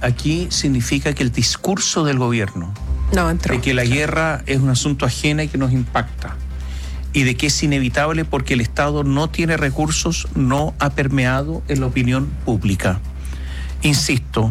aquí significa que el discurso del gobierno de que la guerra es un asunto ajeno y que nos impacta, y de que es inevitable porque el Estado no tiene recursos, no ha permeado en la opinión pública. Insisto,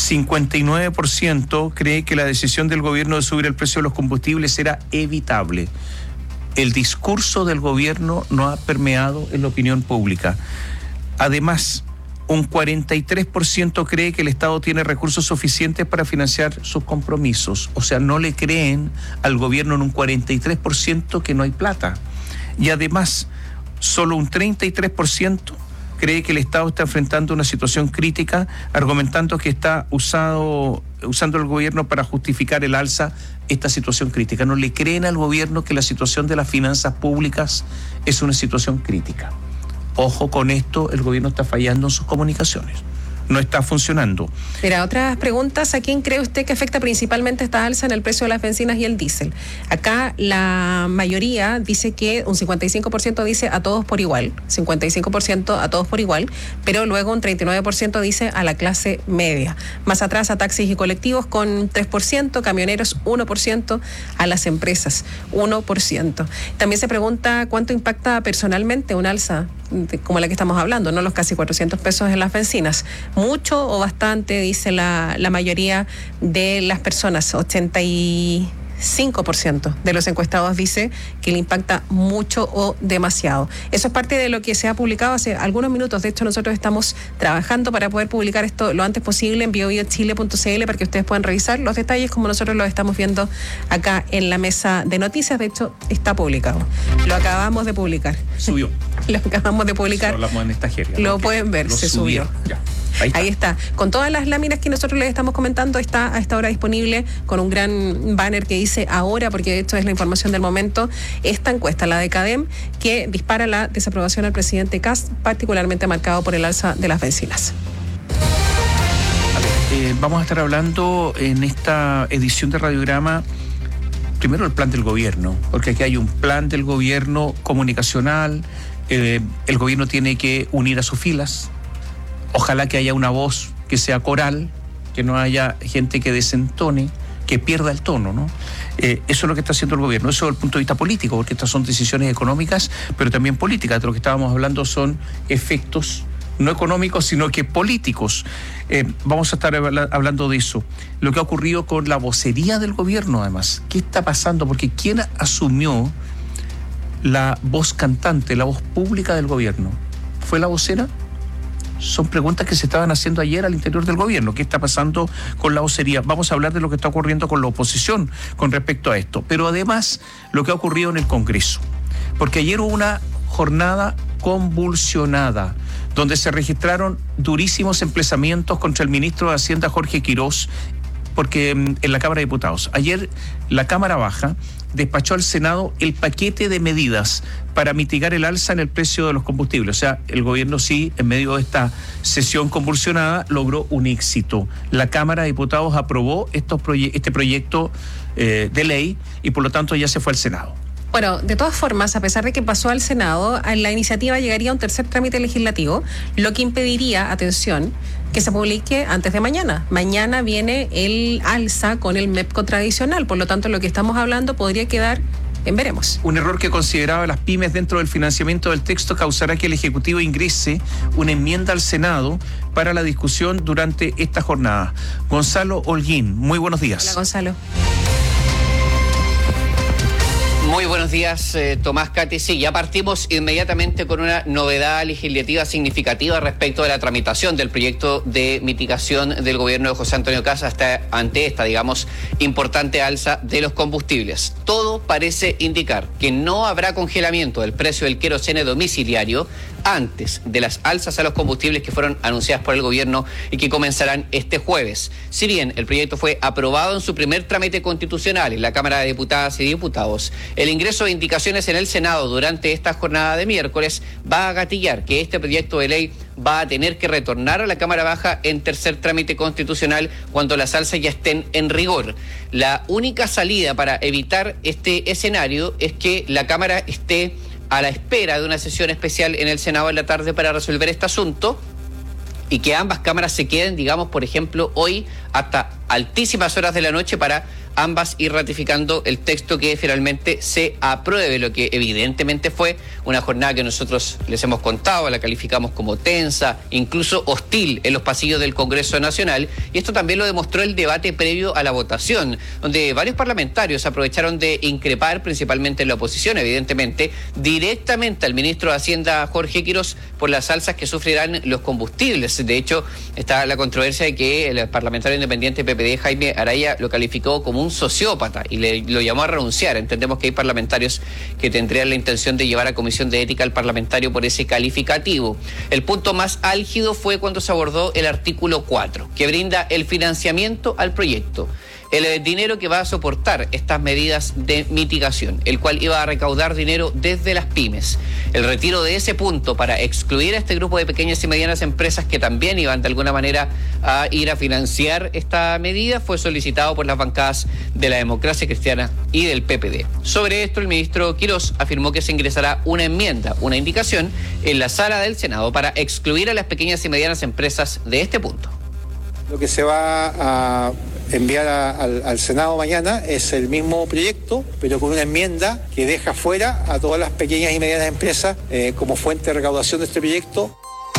59% cree que la decisión del gobierno de subir el precio de los combustibles era evitable. El discurso del gobierno no ha permeado en la opinión pública. Además, un 43% cree que el Estado tiene recursos suficientes para financiar sus compromisos. O sea, no le creen al gobierno en un 43% que no hay plata. Y además, solo un 33% cree que el Estado está enfrentando una situación crítica, argumentando que está usando el gobierno para justificar el alza esta situación crítica. No le creen al gobierno que la situación de las finanzas públicas es una situación crítica. Ojo con esto, el gobierno está fallando en sus comunicaciones. No está funcionando. Mira, otras preguntas. ¿A quién cree usted que afecta principalmente esta alza en el precio de las bencinas y el diésel? Acá la mayoría dice que un 55% dice a todos por igual, 55% a todos por igual, pero luego un 39% dice a la clase media. Más atrás a taxis y colectivos con 3%, camioneros 1%, a las empresas 1%. También se pregunta cuánto impacta personalmente un alza como la que estamos hablando, ¿no? Los casi 400 pesos en las bencinas. Mucho o bastante, dice la mayoría de las personas. 85% de los encuestados dice que le impacta mucho o demasiado. Eso es parte de lo que se ha publicado hace algunos minutos. De hecho, nosotros estamos trabajando para poder publicar esto lo antes posible en biobiochile.cl para que ustedes puedan revisar los detalles como nosotros los estamos viendo acá en la mesa de noticias. De hecho, está publicado. Lo acabamos de publicar. Subió. Lo acabamos de publicar. Hablamos en esta jerga, lo pueden ver, se subió. Ya. Ahí está. Con todas las láminas que nosotros les estamos comentando, está a esta hora disponible con un gran banner que dice ahora, porque esto es la información del momento, esta encuesta, la de CADEM, que dispara la desaprobación al presidente Kast, particularmente marcado por el alza de las bencinas. Vamos a estar hablando en esta edición de Radiograma primero el plan del gobierno, porque aquí hay un plan del gobierno comunicacional. El gobierno tiene que unir a sus filas. Ojalá que haya una voz que sea coral, que no haya gente que desentone, que pierda el tono, ¿no? Eso es lo que está haciendo el gobierno. Eso desde el punto de vista político, porque estas son decisiones económicas, pero también políticas. De lo que estábamos hablando son efectos no económicos, sino que políticos. Vamos a estar hablando de eso. Lo que ha ocurrido con la vocería del gobierno, además. ¿Qué está pasando? Porque ¿quién asumió la voz cantante, la voz pública del gobierno? ¿Fue la vocera? Son preguntas que se estaban haciendo ayer al interior del gobierno. ¿Qué está pasando con la vocería? Vamos a hablar de lo que está ocurriendo con la oposición con respecto a esto. Pero además, lo que ha ocurrido en el Congreso. Porque ayer hubo una jornada convulsionada, donde se registraron durísimos emplazamientos contra el ministro de Hacienda, Jorge Quirós, porque en la Cámara de Diputados. Ayer la Cámara Baja despachó al Senado el paquete de medidas para mitigar el alza en el precio de los combustibles. O sea, el gobierno sí, en medio de esta sesión convulsionada, logró un éxito. La Cámara de Diputados aprobó este proyecto de ley y por lo tanto ya se fue al Senado. Bueno, de todas formas, a pesar de que pasó al Senado, la iniciativa llegaría a un tercer trámite legislativo, lo que impediría, atención, que se publique antes de mañana. Mañana viene el alza con el MEPCO tradicional, por lo tanto, lo que estamos hablando podría quedar en veremos. Un error que consideraba las pymes dentro del financiamiento del texto causará que el Ejecutivo ingrese una enmienda al Senado para la discusión durante esta jornada. Gonzalo Holguín, muy buenos días. Hola, Gonzalo. Muy buenos días, Tomás, Katy. Sí, ya partimos inmediatamente con una novedad legislativa significativa respecto de la tramitación del proyecto de mitigación del gobierno de José Antonio Kast ante esta, digamos, importante alza de los combustibles. Todo parece indicar que no habrá congelamiento del precio del queroseno domiciliario antes de las alzas a los combustibles que fueron anunciadas por el gobierno y que comenzarán este jueves. Si bien el proyecto fue aprobado en su primer trámite constitucional en la Cámara de Diputadas y Diputados, el ingreso de indicaciones en el Senado durante esta jornada de miércoles va a gatillar que este proyecto de ley va a tener que retornar a la Cámara Baja en tercer trámite constitucional cuando las alzas ya estén en rigor. La única salida para evitar este escenario es que la Cámara esté a la espera de una sesión especial en el Senado en la tarde para resolver este asunto y que ambas cámaras se queden, digamos, por ejemplo, hoy hasta altísimas horas de la noche para ambas ir ratificando el texto que finalmente se apruebe, lo que evidentemente fue una jornada que nosotros les hemos contado, la calificamos como tensa, incluso hostil en los pasillos del Congreso Nacional, y esto también lo demostró el debate previo a la votación, donde varios parlamentarios aprovecharon de increpar, principalmente en la oposición, evidentemente, directamente al ministro de Hacienda, Jorge Quirós, por las alzas que sufrirán los combustibles. De hecho, está la controversia de que el parlamentario independiente PPD, Jaime Araya, lo calificó como un sociópata y lo llamó a renunciar. Entendemos que hay parlamentarios que tendrían la intención de llevar a comisión de ética al parlamentario por ese calificativo. El punto más álgido fue cuando se abordó el artículo 4, que brinda el financiamiento al proyecto, el dinero que va a soportar estas medidas de mitigación, el cual iba a recaudar dinero desde las pymes. El retiro de ese punto para excluir a este grupo de pequeñas y medianas empresas que también iban de alguna manera a ir a financiar esta medida fue solicitado por las bancadas de la Democracia Cristiana y del PPD. Sobre esto, el ministro Quirós afirmó que se ingresará una enmienda, una indicación en la sala del Senado para excluir a las pequeñas y medianas empresas de este punto. Lo que se va a enviar al Senado mañana es el mismo proyecto, pero con una enmienda que deja fuera a todas las pequeñas y medianas empresas como fuente de recaudación de este proyecto.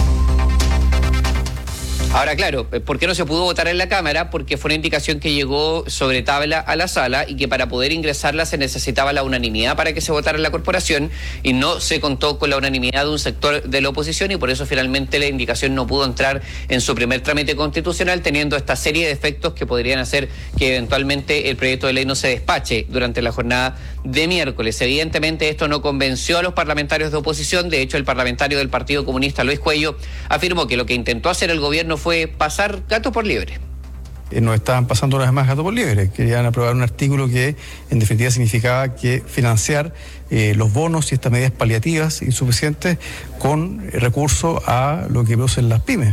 Ahora, claro, ¿por qué no se pudo votar en la Cámara? Porque fue una indicación que llegó sobre tabla a la sala y que para poder ingresarla se necesitaba la unanimidad para que se votara en la corporación y no se contó con la unanimidad de un sector de la oposición y por eso finalmente la indicación no pudo entrar en su primer trámite constitucional, teniendo esta serie de efectos que podrían hacer que eventualmente el proyecto de ley no se despache durante la jornada de miércoles. Evidentemente esto no convenció a los parlamentarios de oposición. De hecho, el parlamentario del Partido Comunista, Luis Cuello, afirmó que lo que intentó hacer el gobierno fue pasar gato por liebre. No estaban pasando las demás gato por liebre, querían aprobar un artículo que en definitiva significaba que financiar los bonos y estas medidas paliativas insuficientes con recurso a lo que producen las pymes.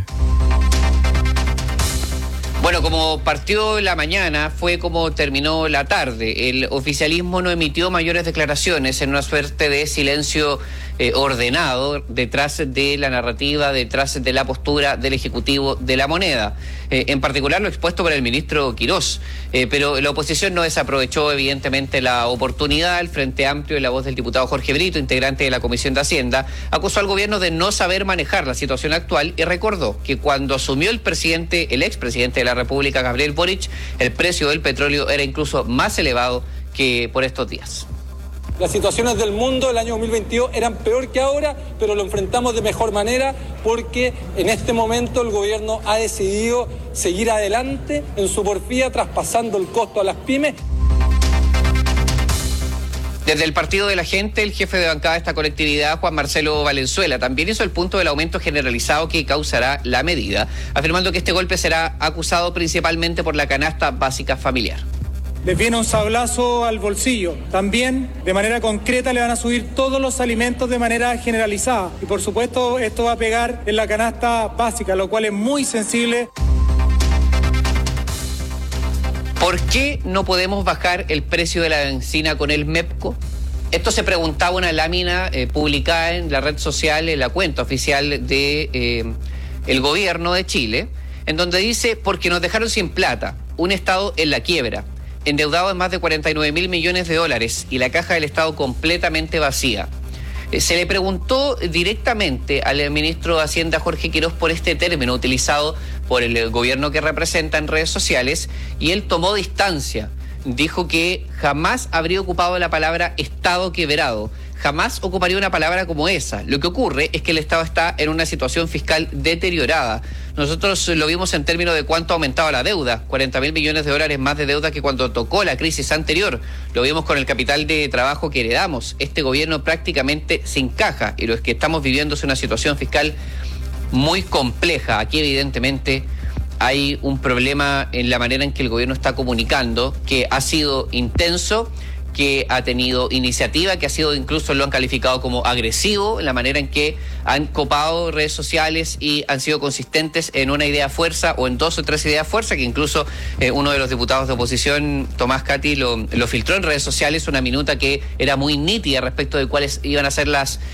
Bueno, como partió la mañana, fue como terminó la tarde. El oficialismo no emitió mayores declaraciones en una suerte de silencio ordenado detrás de la narrativa, detrás de la postura del Ejecutivo de la Moneda. En particular lo expuesto por el ministro Quirós. Pero la oposición no desaprovechó evidentemente la oportunidad. El Frente Amplio, en la voz del diputado Jorge Brito, integrante de la Comisión de Hacienda, acusó al gobierno de no saber manejar la situación actual y recordó que cuando asumió el expresidente de la República, Gabriel Boric, el precio del petróleo era incluso más elevado que por estos días. Las situaciones del mundo el año 2022 eran peor que ahora, pero lo enfrentamos de mejor manera porque en este momento el gobierno ha decidido seguir adelante en su porfía, traspasando el costo a las pymes. Desde el Partido de la Gente, el jefe de bancada de esta colectividad, Juan Marcelo Valenzuela, también hizo el punto del aumento generalizado que causará la medida, afirmando que este golpe será acusado principalmente por la canasta básica familiar. Les viene un sablazo al bolsillo. También, de manera concreta, le van a subir todos los alimentos de manera generalizada. Y por supuesto, esto va a pegar en la canasta básica, lo cual es muy sensible. ¿Por qué no podemos bajar el precio de la benzina con el MEPCO? Esto se preguntaba una lámina publicada en la red social, en la cuenta oficial de el gobierno de Chile, en donde dice, porque nos dejaron sin plata, un Estado en la quiebra, endeudado en más de 49.000 millones de dólares y la caja del Estado completamente vacía. Se le preguntó directamente al ministro de Hacienda, Jorge Quirós, por este término utilizado por el gobierno que representa en redes sociales y él tomó distancia. Dijo que jamás habría ocupado la palabra Estado quebrado, jamás ocuparía una palabra como esa. Lo que ocurre es que el Estado está en una situación fiscal deteriorada. Nosotros lo vimos en términos de cuánto aumentaba la deuda, 40.000 millones de dólares más de deuda que cuando tocó la crisis anterior. Lo vimos con el capital de trabajo que heredamos. Este gobierno prácticamente se encaja y lo que estamos viviendo es una situación fiscal muy compleja. Aquí evidentemente hay un problema en la manera en que el gobierno está comunicando, que ha sido intenso, que ha tenido iniciativa, que ha sido, incluso lo han calificado como agresivo, en la manera en que han copado redes sociales y han sido consistentes en una idea fuerza o en 2 o 3 ideas fuerza, que incluso uno de los diputados de oposición, Tomás Cati, lo filtró en redes sociales, una minuta que era muy nítida respecto de cuáles iban a ser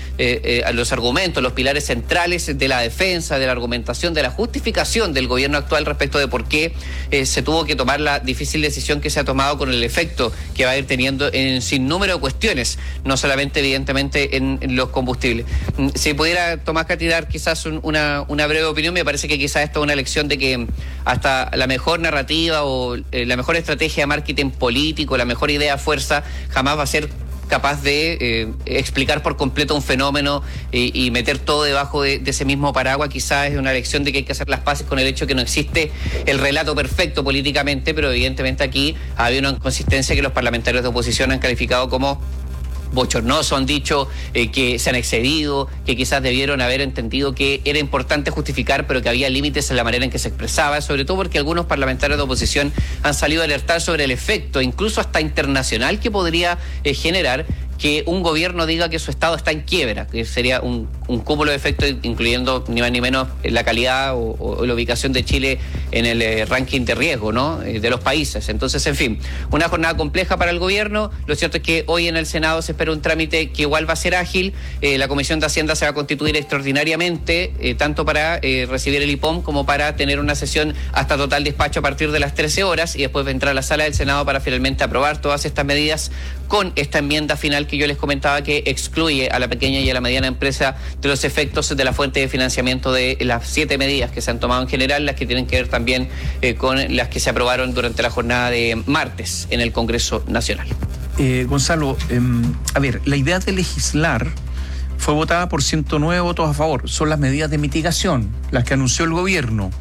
los argumentos, los pilares centrales de la defensa, de la argumentación, de la justificación del gobierno actual respecto de por qué se tuvo que tomar la difícil decisión que se ha tomado, con el efecto que va a ir teniendo en sin número de cuestiones, no solamente evidentemente en los combustibles. Si pudiera Tomás Cati dar quizás una breve opinión, me parece que quizás esto es una lección de que hasta la mejor narrativa o la mejor estrategia de marketing político, la mejor idea fuerza, jamás va a ser capaz de explicar por completo un fenómeno y meter todo debajo de ese mismo paraguas. Quizás es una lección de que hay que hacer las paces con el hecho que no existe el relato perfecto políticamente, pero evidentemente aquí ha habido una inconsistencia que los parlamentarios de oposición han calificado como bochornoso, han dicho que se han excedido, que quizás debieron haber entendido que era importante justificar, pero que había límites en la manera en que se expresaba, sobre todo porque algunos parlamentarios de oposición han salido a alertar sobre el efecto, incluso hasta internacional, que podría generar que un gobierno diga que su Estado está en quiebra, que sería un cúmulo de efectos, incluyendo ni más ni menos la calidad o la ubicación de Chile en el ranking de riesgo, ¿no?, de los países. Entonces, en fin, una jornada compleja para el gobierno. Lo cierto es que hoy en el Senado se espera un trámite que igual va a ser ágil. La Comisión de Hacienda se va a constituir extraordinariamente, tanto para recibir el IPOM como para tener una sesión hasta total despacho a partir de las 13 horas, y después va a entrar a la sala del Senado para finalmente aprobar todas estas medidas con esta enmienda final que yo les comentaba, que excluye a la pequeña y a la mediana empresa de los efectos de la fuente de financiamiento de las 7 medidas que se han tomado en general, las que tienen que ver también con las que se aprobaron durante la jornada de martes en el Congreso Nacional. Gonzalo, a ver, la idea de legislar fue votada por 109 votos a favor. Son las medidas de mitigación, las que anunció el gobierno.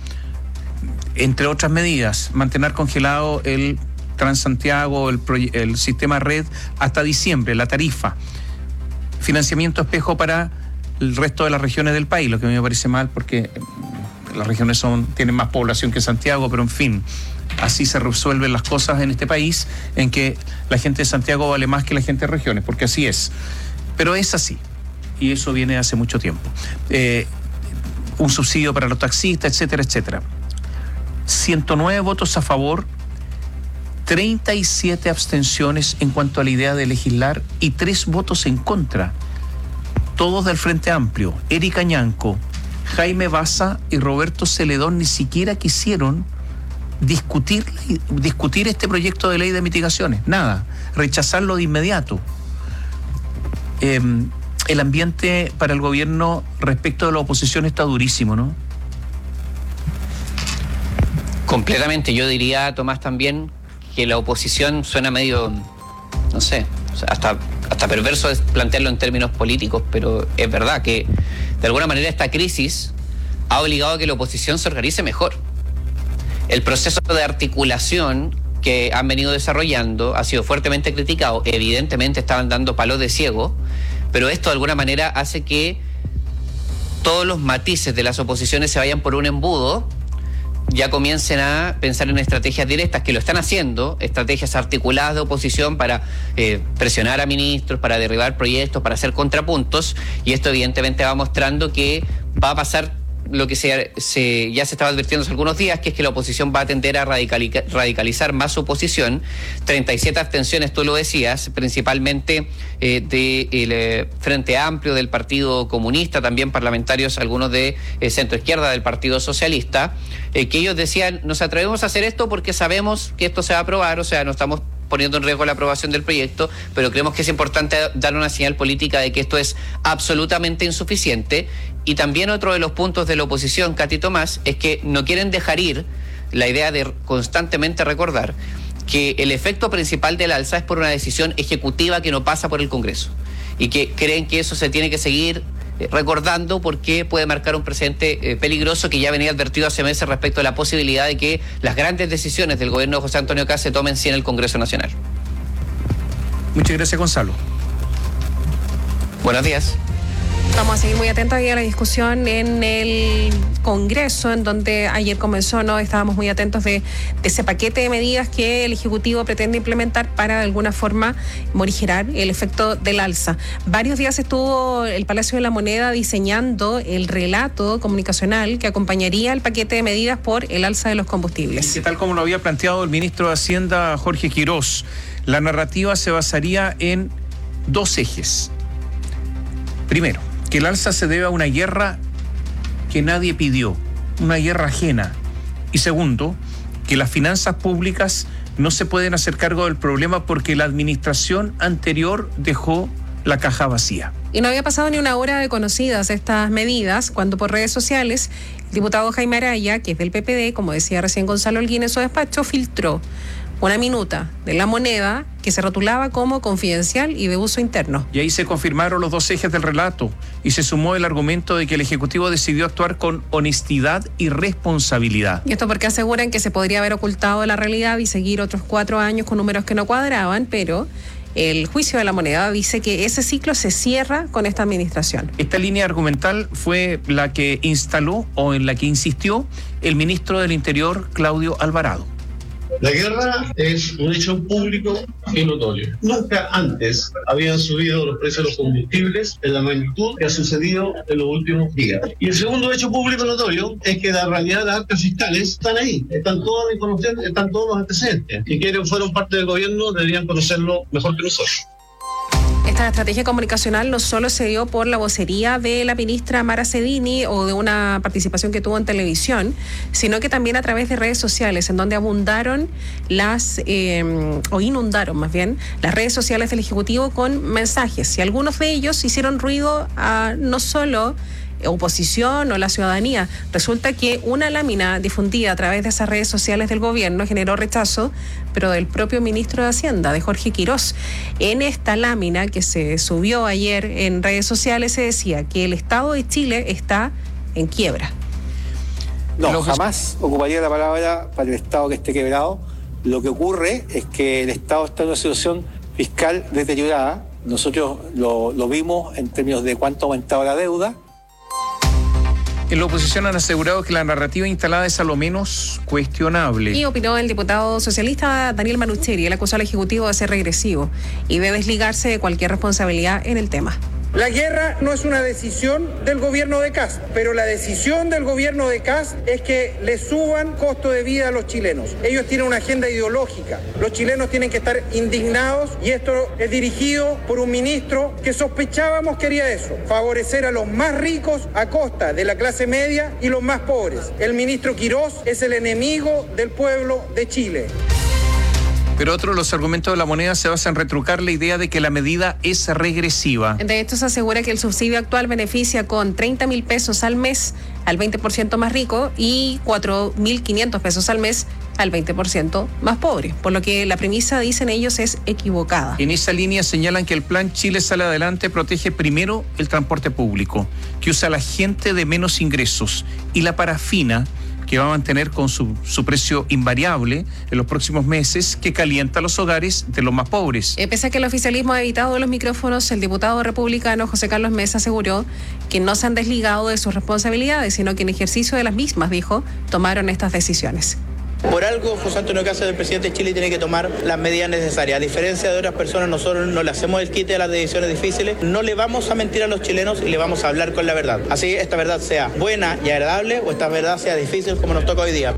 Entre otras medidas, mantener congelado el Transantiago, el sistema red hasta diciembre, la tarifa, financiamiento espejo para el resto de las regiones del país, lo que a mí me parece mal porque las regiones tienen más población que Santiago, pero en fin, así se resuelven las cosas en este país, en que la gente de Santiago vale más que la gente de regiones, porque así es. Pero es así, y eso viene hace mucho tiempo. Un subsidio para los taxistas, etcétera, etcétera. 109 votos a favor, 37 abstenciones en cuanto a la idea de legislar y 3 votos en contra. Todos del Frente Amplio. Erika Ñanco, Jaime Baza y Roberto Celedón ni siquiera quisieron discutir este proyecto de ley de mitigaciones. Nada, rechazarlo de inmediato. El ambiente para el gobierno respecto de la oposición está durísimo, ¿no? Completamente. Yo diría, Tomás, también que la oposición suena medio, no sé, hasta perverso es plantearlo en términos políticos, pero es verdad que de alguna manera esta crisis ha obligado a que la oposición se organice mejor. El proceso de articulación que han venido desarrollando ha sido fuertemente criticado. Evidentemente estaban dando palos de ciego, pero esto de alguna manera hace que todos los matices de las oposiciones se vayan por un embudo, ya comiencen a pensar en estrategias directas, que lo están haciendo, estrategias articuladas de oposición para presionar a ministros, para derribar proyectos, para hacer contrapuntos, y esto evidentemente va mostrando que va a pasar lo que ya se estaba advirtiendo hace algunos días, que es que la oposición va a tender a radicalizar más su posición. 37 abstenciones, tú lo decías, principalmente del Frente Amplio, del Partido Comunista, también parlamentarios, algunos de centro izquierda, del Partido Socialista, que ellos decían, nos atrevemos a hacer esto porque sabemos que esto se va a aprobar, o sea, no estamos poniendo en riesgo la aprobación del proyecto, pero creemos que es importante dar una señal política de que esto es absolutamente insuficiente. Y también otro de los puntos de la oposición, Cati Tomás, es que no quieren dejar ir la idea de constantemente recordar que el efecto principal del alza es por una decisión ejecutiva que no pasa por el Congreso, y que creen que eso se tiene que seguir recordando porque puede marcar un precedente peligroso que ya venía advertido hace meses respecto a la posibilidad de que las grandes decisiones del gobierno de José Antonio Kast se tomen sí en el Congreso Nacional. Muchas gracias, Gonzalo. Buenos días. Vamos a seguir muy atentos a la discusión en el Congreso, en donde ayer comenzó, ¿no? Estábamos muy atentos de ese paquete de medidas que el Ejecutivo pretende implementar para de alguna forma morigerar el efecto del alza. Varios días estuvo el Palacio de la Moneda diseñando el relato comunicacional que acompañaría el paquete de medidas por el alza de los combustibles. Y tal como lo había planteado el ministro de Hacienda, Jorge Quirós, la narrativa se basaría en dos ejes. Primero, que el alza se debe a una guerra que nadie pidió, una guerra ajena. Y segundo, que las finanzas públicas no se pueden hacer cargo del problema porque la administración anterior dejó la caja vacía. Y no había pasado ni una hora de conocidas estas medidas cuando por redes sociales el diputado Jaime Araya, que es del PPD, como decía recién Gonzalo Holguín en su despacho, filtró una minuta de La Moneda que se rotulaba como confidencial y de uso interno. Y ahí se confirmaron los dos ejes del relato y se sumó el argumento de que el Ejecutivo decidió actuar con honestidad y responsabilidad. Y esto porque aseguran que se podría haber ocultado la realidad y seguir otros 4 años con números que no cuadraban, pero el juicio de La Moneda dice que ese ciclo se cierra con esta administración. Esta línea argumental fue la que instaló o en la que insistió el ministro del Interior, Claudio Alvarado. La guerra es un hecho público y notorio. Nunca antes habían subido los precios de los combustibles en la magnitud que ha sucedido en los últimos días. Y el segundo hecho público notorio es que la realidad de las arcas fiscales están ahí, están todos los antecedentes. Y quienes fueron parte del gobierno deberían conocerlo mejor que nosotros. Esta estrategia comunicacional no solo se dio por la vocería de la ministra Mara Cedini o de una participación que tuvo en televisión, sino que también a través de redes sociales, en donde abundaron inundaron más bien las redes sociales del Ejecutivo con mensajes. Y algunos de ellos hicieron ruido a no solo oposición o la ciudadanía. Resulta que una lámina difundida a través de esas redes sociales del gobierno generó rechazo, pero del propio ministro de Hacienda, de Jorge Quirós. En esta lámina que se subió ayer en redes sociales se decía que el Estado de Chile está en quiebra. No, jamás ocuparía la palabra para el Estado que esté quebrado. Lo que ocurre es que el Estado está en una situación fiscal deteriorada. Nosotros lo vimos en términos de cuánto ha aumentado la deuda. En la oposición han asegurado que la narrativa instalada es a lo menos cuestionable. Y opinó el diputado socialista Daniel Manucheri. Él acusó al Ejecutivo de ser regresivo y de desligarse de cualquier responsabilidad en el tema. La guerra no es una decisión del gobierno de Kast, pero la decisión del gobierno de Kast es que le suban costo de vida a los chilenos. Ellos tienen una agenda ideológica. Los chilenos tienen que estar indignados y esto es dirigido por un ministro que sospechábamos quería eso, favorecer a los más ricos a costa de la clase media y los más pobres. El ministro Quirós es el enemigo del pueblo de Chile. Pero otro de los argumentos de La Moneda se basa en retrucar la idea de que la medida es regresiva. De esto se asegura que el subsidio actual beneficia con 30.000 pesos al mes al 20% más rico y 4.500 pesos al mes al 20% más pobre, por lo que la premisa, dicen ellos, es equivocada. En esa línea señalan que el plan Chile Sale Adelante protege primero el transporte público, que usa a la gente de menos ingresos, y la parafina, que va a mantener con su precio invariable en los próximos meses, que calienta los hogares de los más pobres. Pese a que el oficialismo ha evitado los micrófonos, el diputado republicano José Carlos Mesa aseguró que no se han desligado de sus responsabilidades, sino que en ejercicio de las mismas, dijo, tomaron estas decisiones. Por algo, José Antonio Kast, el presidente de Chile, tiene que tomar las medidas necesarias. A diferencia de otras personas, nosotros no le hacemos el quite de las decisiones difíciles, no le vamos a mentir a los chilenos y le vamos a hablar con la verdad. Así esta verdad sea buena y agradable o esta verdad sea difícil como nos toca hoy día.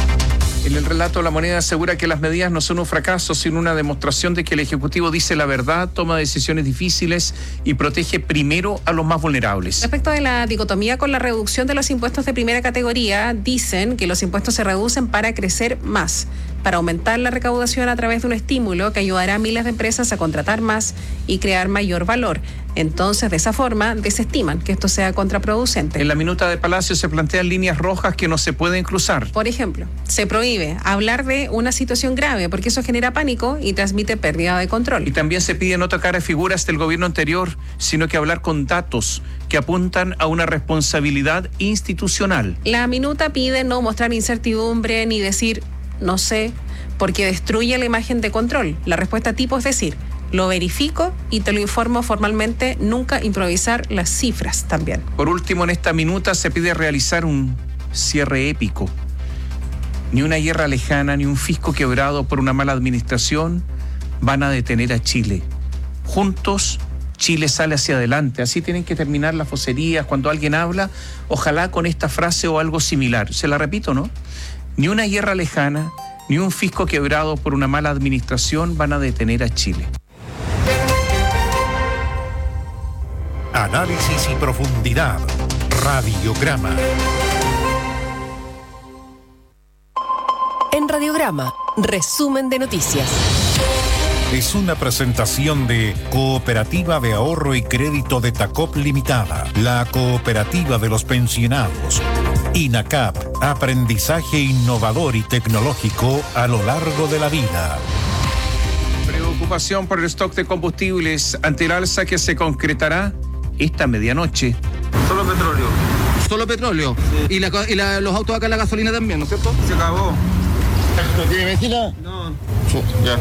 En el relato, La Moneda asegura que las medidas no son un fracaso, sino una demostración de que el Ejecutivo dice la verdad, toma decisiones difíciles y protege primero a los más vulnerables. Respecto de la dicotomía con la reducción de los impuestos de primera categoría, dicen que los impuestos se reducen para crecer más, para aumentar la recaudación a través de un estímulo que ayudará a miles de empresas a contratar más y crear mayor valor. Entonces, de esa forma, desestiman que esto sea contraproducente. En la minuta de Palacio se plantean líneas rojas que no se pueden cruzar. Por ejemplo, se prohíbe hablar de una situación grave porque eso genera pánico y transmite pérdida de control. Y también se pide no tocar a figuras del gobierno anterior, sino que hablar con datos que apuntan a una responsabilidad institucional. La minuta pide no mostrar incertidumbre ni decir no sé, porque destruye la imagen de control. La respuesta tipo es decir, lo verifico y te lo informo formalmente, nunca improvisar las cifras también. Por último, en esta minuta se pide realizar un cierre épico. Ni una guerra lejana, ni un fisco quebrado por una mala administración van a detener a Chile. Juntos, Chile sale hacia adelante. Así tienen que terminar las vocerías cuando alguien habla, ojalá con esta frase o algo similar. Se la repito, ¿no? Ni una guerra lejana, ni un fisco quebrado por una mala administración van a detener a Chile. Análisis y profundidad. Radiograma. En Radiograma, resumen de noticias. Es una presentación de Cooperativa de Ahorro y Crédito de Tacop Limitada, la cooperativa de los pensionados. INACAP, aprendizaje innovador y tecnológico a lo largo de la vida. Preocupación por el stock de combustibles ante el alza que se concretará esta medianoche. Solo petróleo. Solo petróleo. Sí. Y los autos acá, la gasolina también, ¿no es cierto? Se acabó. ¿No tiene vecina? No. Sí, ya.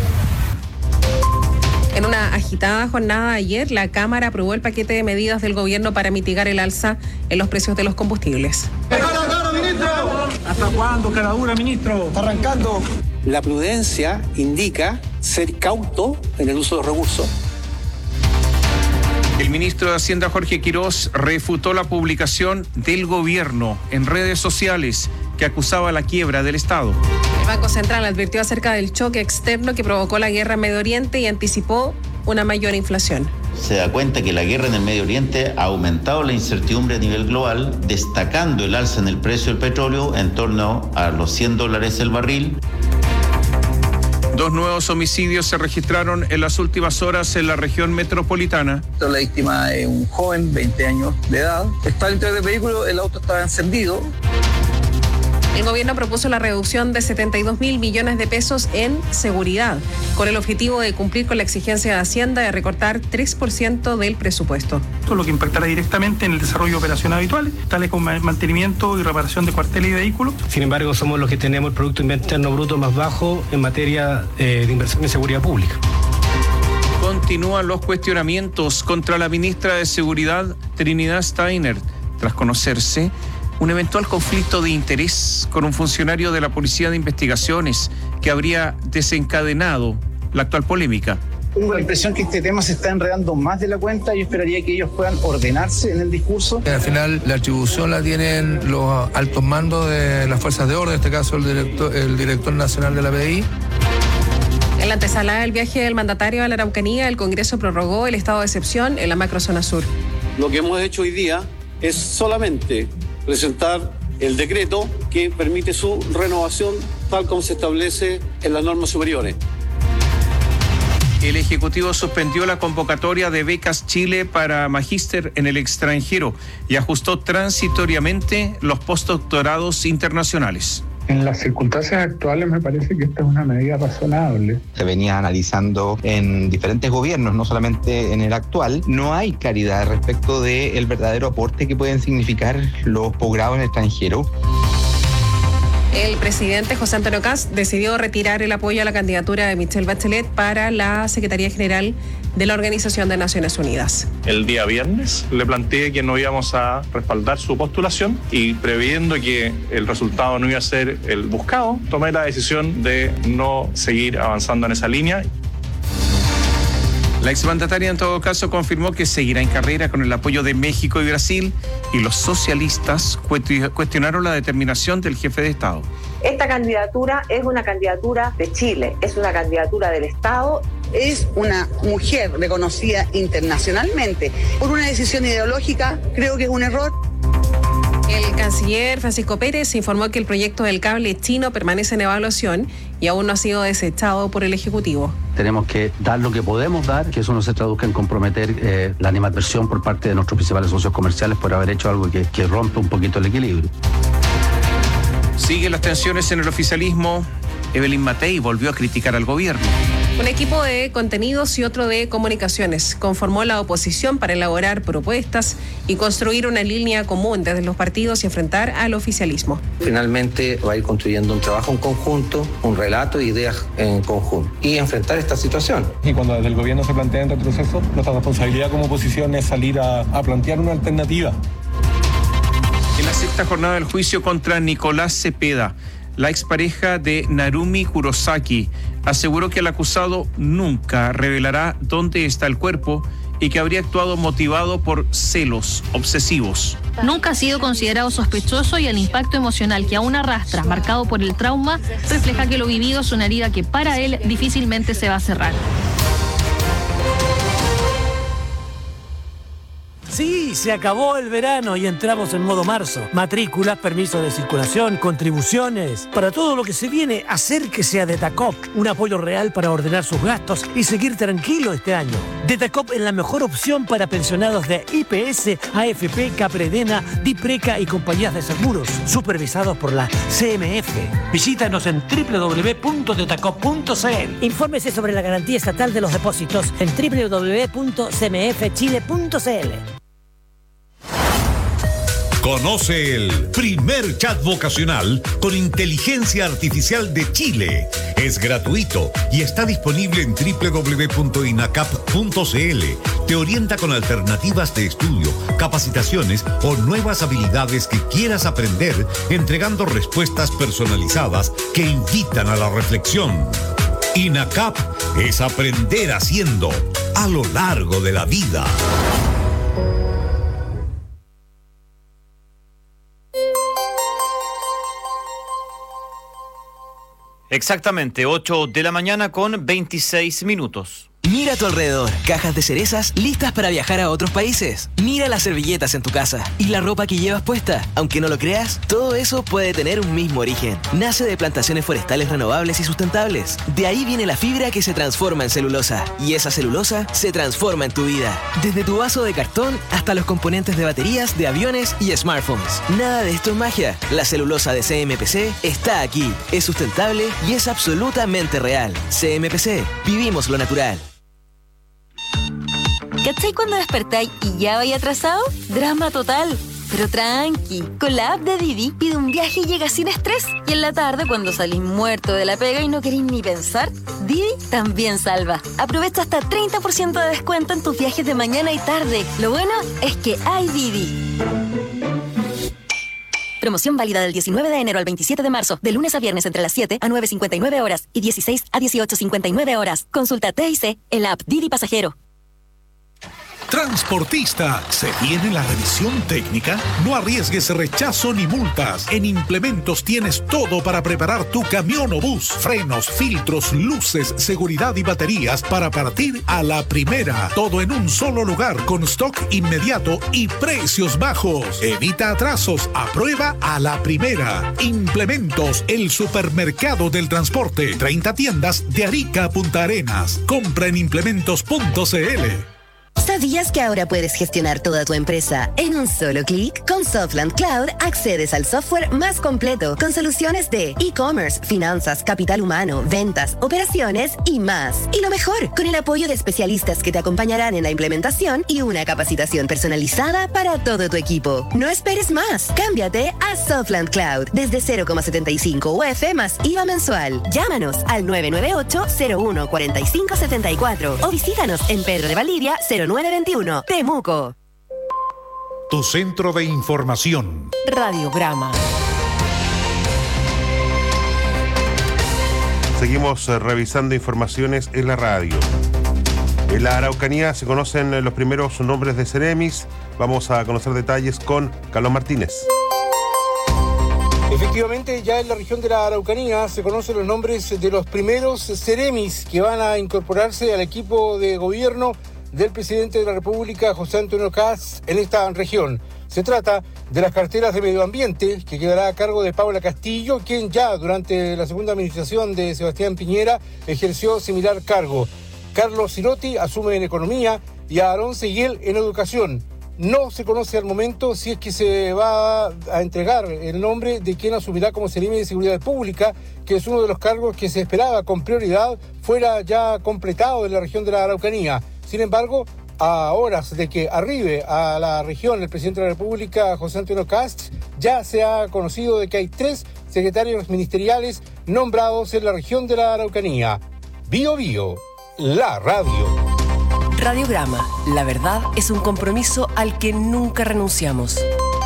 En una agitada jornada ayer, la Cámara aprobó el paquete de medidas del gobierno para mitigar el alza en los precios de los combustibles. ¡Claro, ministro! ¿Hasta cuándo, caradura, ministro? Está arrancando. La prudencia indica ser cauto en el uso de los recursos. El ministro de Hacienda, Jorge Quirós, refutó la publicación del gobierno en redes sociales que acusaba la quiebra del Estado. El Banco Central advirtió acerca del choque externo que provocó la guerra en Medio Oriente y anticipó una mayor inflación. Se da cuenta que la guerra en el Medio Oriente ha aumentado la incertidumbre a nivel global, destacando el alza en el precio del petróleo en torno a los $100 el barril. 2 nuevos homicidios se registraron en las últimas horas en la región metropolitana. La víctima es un joven, 20 años de edad. Está dentro del vehículo, el auto estaba encendido. El gobierno propuso la reducción de 72.000 millones de pesos en seguridad, con el objetivo de cumplir con la exigencia de Hacienda de recortar 3% del presupuesto. Esto es lo que impactará directamente en el desarrollo de operaciones habituales, tales como mantenimiento y reparación de cuarteles y vehículos. Sin embargo, somos los que tenemos el Producto Interno Bruto más bajo en materia de inversión en seguridad pública. Continúan los cuestionamientos contra la ministra de Seguridad, Trinidad Steiner, tras conocerse un eventual conflicto de interés con un funcionario de la Policía de Investigaciones que habría desencadenado la actual polémica. Tengo la impresión que este tema se está enredando más de la cuenta. Yo esperaría que ellos puedan ordenarse en el discurso. Al final la atribución la tienen los altos mandos de las fuerzas de orden, en este caso el director nacional de la PDI. En la antesala del viaje del mandatario a la Araucanía, el Congreso prorrogó el estado de excepción en la macrozona sur. Lo que hemos hecho hoy día es solamente presentar el decreto que permite su renovación tal como se establece en las normas superiores. El Ejecutivo suspendió la convocatoria de becas Chile para magíster en el extranjero y ajustó transitoriamente los postdoctorados internacionales. En las circunstancias actuales me parece que esta es una medida razonable. Se venía analizando en diferentes gobiernos, no solamente en el actual. No hay claridad respecto del verdadero aporte que pueden significar los posgrados en el extranjero. El presidente José Antonio Kast decidió retirar el apoyo a la candidatura de Michelle Bachelet para la Secretaría General de la Organización de Naciones Unidas. El día viernes le planteé que no íbamos a respaldar su postulación y previendo que el resultado no iba a ser el buscado, tomé la decisión de no seguir avanzando en esa línea. La exmandataria en todo caso confirmó que seguirá en carrera con el apoyo de México y Brasil, y los socialistas cuestionaron la determinación del jefe de Estado. Esta candidatura es una candidatura de Chile, es una candidatura del Estado. Es una mujer reconocida internacionalmente. Por una decisión ideológica, creo que es un error. El canciller Francisco Pérez informó que el proyecto del cable chino permanece en evaluación y aún no ha sido desechado por el Ejecutivo. Tenemos que dar lo que podemos dar, que eso no se traduzca en comprometer la animadversión por parte de nuestros principales socios comerciales por haber hecho algo que rompe un poquito el equilibrio. Siguen las tensiones en el oficialismo. Evelyn Matei volvió a criticar al gobierno. Un equipo de contenidos y otro de comunicaciones conformó la oposición para elaborar propuestas y construir una línea común desde los partidos y enfrentar al oficialismo. Finalmente va a ir construyendo un trabajo en conjunto, un relato de ideas en conjunto y enfrentar esta situación. Y cuando desde el gobierno se plantea en retroceso, nuestra responsabilidad como oposición es salir a plantear una alternativa. En la sexta jornada del juicio contra Nicolás Cepeda, la expareja de Narumi Kurosaki aseguró que el acusado nunca revelará dónde está el cuerpo y que habría actuado motivado por celos obsesivos. Nunca ha sido considerado sospechoso y el impacto emocional que aún arrastra, marcado por el trauma, refleja que lo vivido es una herida que para él difícilmente se va a cerrar. Sí, se acabó el verano y entramos en modo marzo. Matrículas, permisos de circulación, contribuciones. Para todo lo que se viene, acérquese a Detacop. Un apoyo real para ordenar sus gastos y seguir tranquilo este año. Detacop es la mejor opción para pensionados de IPS, AFP, Capredena, Dipreca y compañías de seguros, supervisados por la CMF. Visítanos en www.detacop.cl. Infórmese sobre la garantía estatal de los depósitos en www.cmfchile.cl. Conoce el primer chat vocacional con inteligencia artificial de Chile. Es gratuito y está disponible en www.inacap.cl. Te orienta con alternativas de estudio, capacitaciones o nuevas habilidades que quieras aprender, entregando respuestas personalizadas que invitan a la reflexión. INACAP es aprender haciendo a lo largo de la vida. Exactamente, 8 de la mañana con 26 minutos. Mira a tu alrededor, cajas de cerezas listas para viajar a otros países. Mira las servilletas en tu casa y la ropa que llevas puesta. Aunque no lo creas, todo eso puede tener un mismo origen. Nace de plantaciones forestales renovables y sustentables. De ahí viene la fibra que se transforma en celulosa. Y esa celulosa se transforma en tu vida. Desde tu vaso de cartón hasta los componentes de baterías, de aviones y smartphones. Nada de esto es magia. La celulosa de CMPC está aquí. Es sustentable y es absolutamente real. CMPC, vivimos lo natural. ¿Cachai cuando despertáis y ya vais atrasado? Drama total. Pero tranqui, con la app de Didi pide un viaje y llega sin estrés. Y en la tarde, cuando salís muerto de la pega y no queréis ni pensar, Didi también salva. Aprovecha hasta 30% de descuento en tus viajes de mañana y tarde. Lo bueno es que hay Didi. Promoción válida del 19 de enero al 27 de marzo, de lunes a viernes entre las 7 a 9:59 horas y 16 a 18:59 horas. Consulta TIC en la app Didi Pasajero. Transportista, ¿se viene la revisión técnica? No arriesgues rechazo ni multas. En Implementos tienes todo para preparar tu camión o bus. Frenos, filtros, luces, seguridad y baterías para partir a la primera. Todo en un solo lugar con stock inmediato y precios bajos. Evita atrasos, aprueba a la primera. Implementos, el supermercado del transporte. 30 tiendas de Arica a Punta Arenas. Compra en implementos.cl. ¿Sabías que ahora puedes gestionar toda tu empresa en un solo clic? Con Softland Cloud accedes al software más completo con soluciones de e-commerce, finanzas, capital humano, ventas, operaciones y más. Y lo mejor, con el apoyo de especialistas que te acompañarán en la implementación y una capacitación personalizada para todo tu equipo. No esperes más. Cámbiate a Softland Cloud desde 0,75 UF más IVA mensual. Llámanos al 998-01-4574 o visítanos en Pedro de Valdivia 0921, Temuco. Tu centro de información. Radiograma. Seguimos revisando informaciones en la radio. En la Araucanía se conocen los primeros nombres de Ceremis. Vamos a conocer detalles con Carlos Martínez. Efectivamente, ya en la región de la Araucanía se conocen los nombres de los primeros Ceremis que van a incorporarse al equipo de gobierno del presidente de la República, José Antonio Kast, en esta región. Se trata de las carteras de medio ambiente, que quedará a cargo de Paula Castillo, quien ya durante la segunda administración de Sebastián Piñera ejerció similar cargo. Carlos Cirotti asume en economía y a Aarón Seguiel en educación. No se conoce al momento si es que se va a entregar el nombre de quien asumirá como Seremi de Seguridad Pública, que es uno de los cargos que se esperaba con prioridad fuera ya completado en la región de la Araucanía. Sin embargo, a horas de que arribe a la región el presidente de la República, José Antonio Kast, ya se ha conocido de que hay 3 secretarios ministeriales nombrados en la región de la Araucanía. Bio Bio, la radio. Radiograma, la verdad es un compromiso al que nunca renunciamos.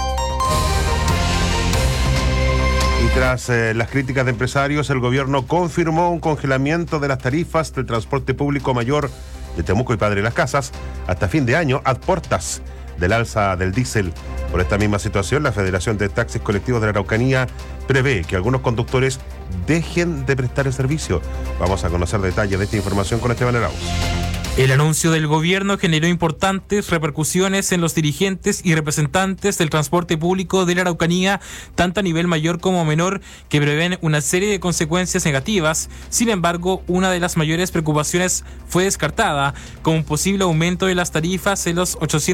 Y tras las críticas de empresarios, el gobierno confirmó un congelamiento de las tarifas del transporte público mayor de Temuco y Padre Las Casas hasta fin de año, a portas del alza del diésel. Por esta misma situación, la Federación de Taxis Colectivos de la Araucanía prevé que algunos conductores dejen de prestar el servicio. Vamos a conocer detalles de esta información con Esteban Arauz. El anuncio del gobierno generó importantes repercusiones en los dirigentes y representantes del transporte público de la Araucanía, tanto a nivel mayor como menor, que prevén una serie de consecuencias negativas. Sin embargo, una de las mayores preocupaciones fue descartada, como un posible aumento de las tarifas en los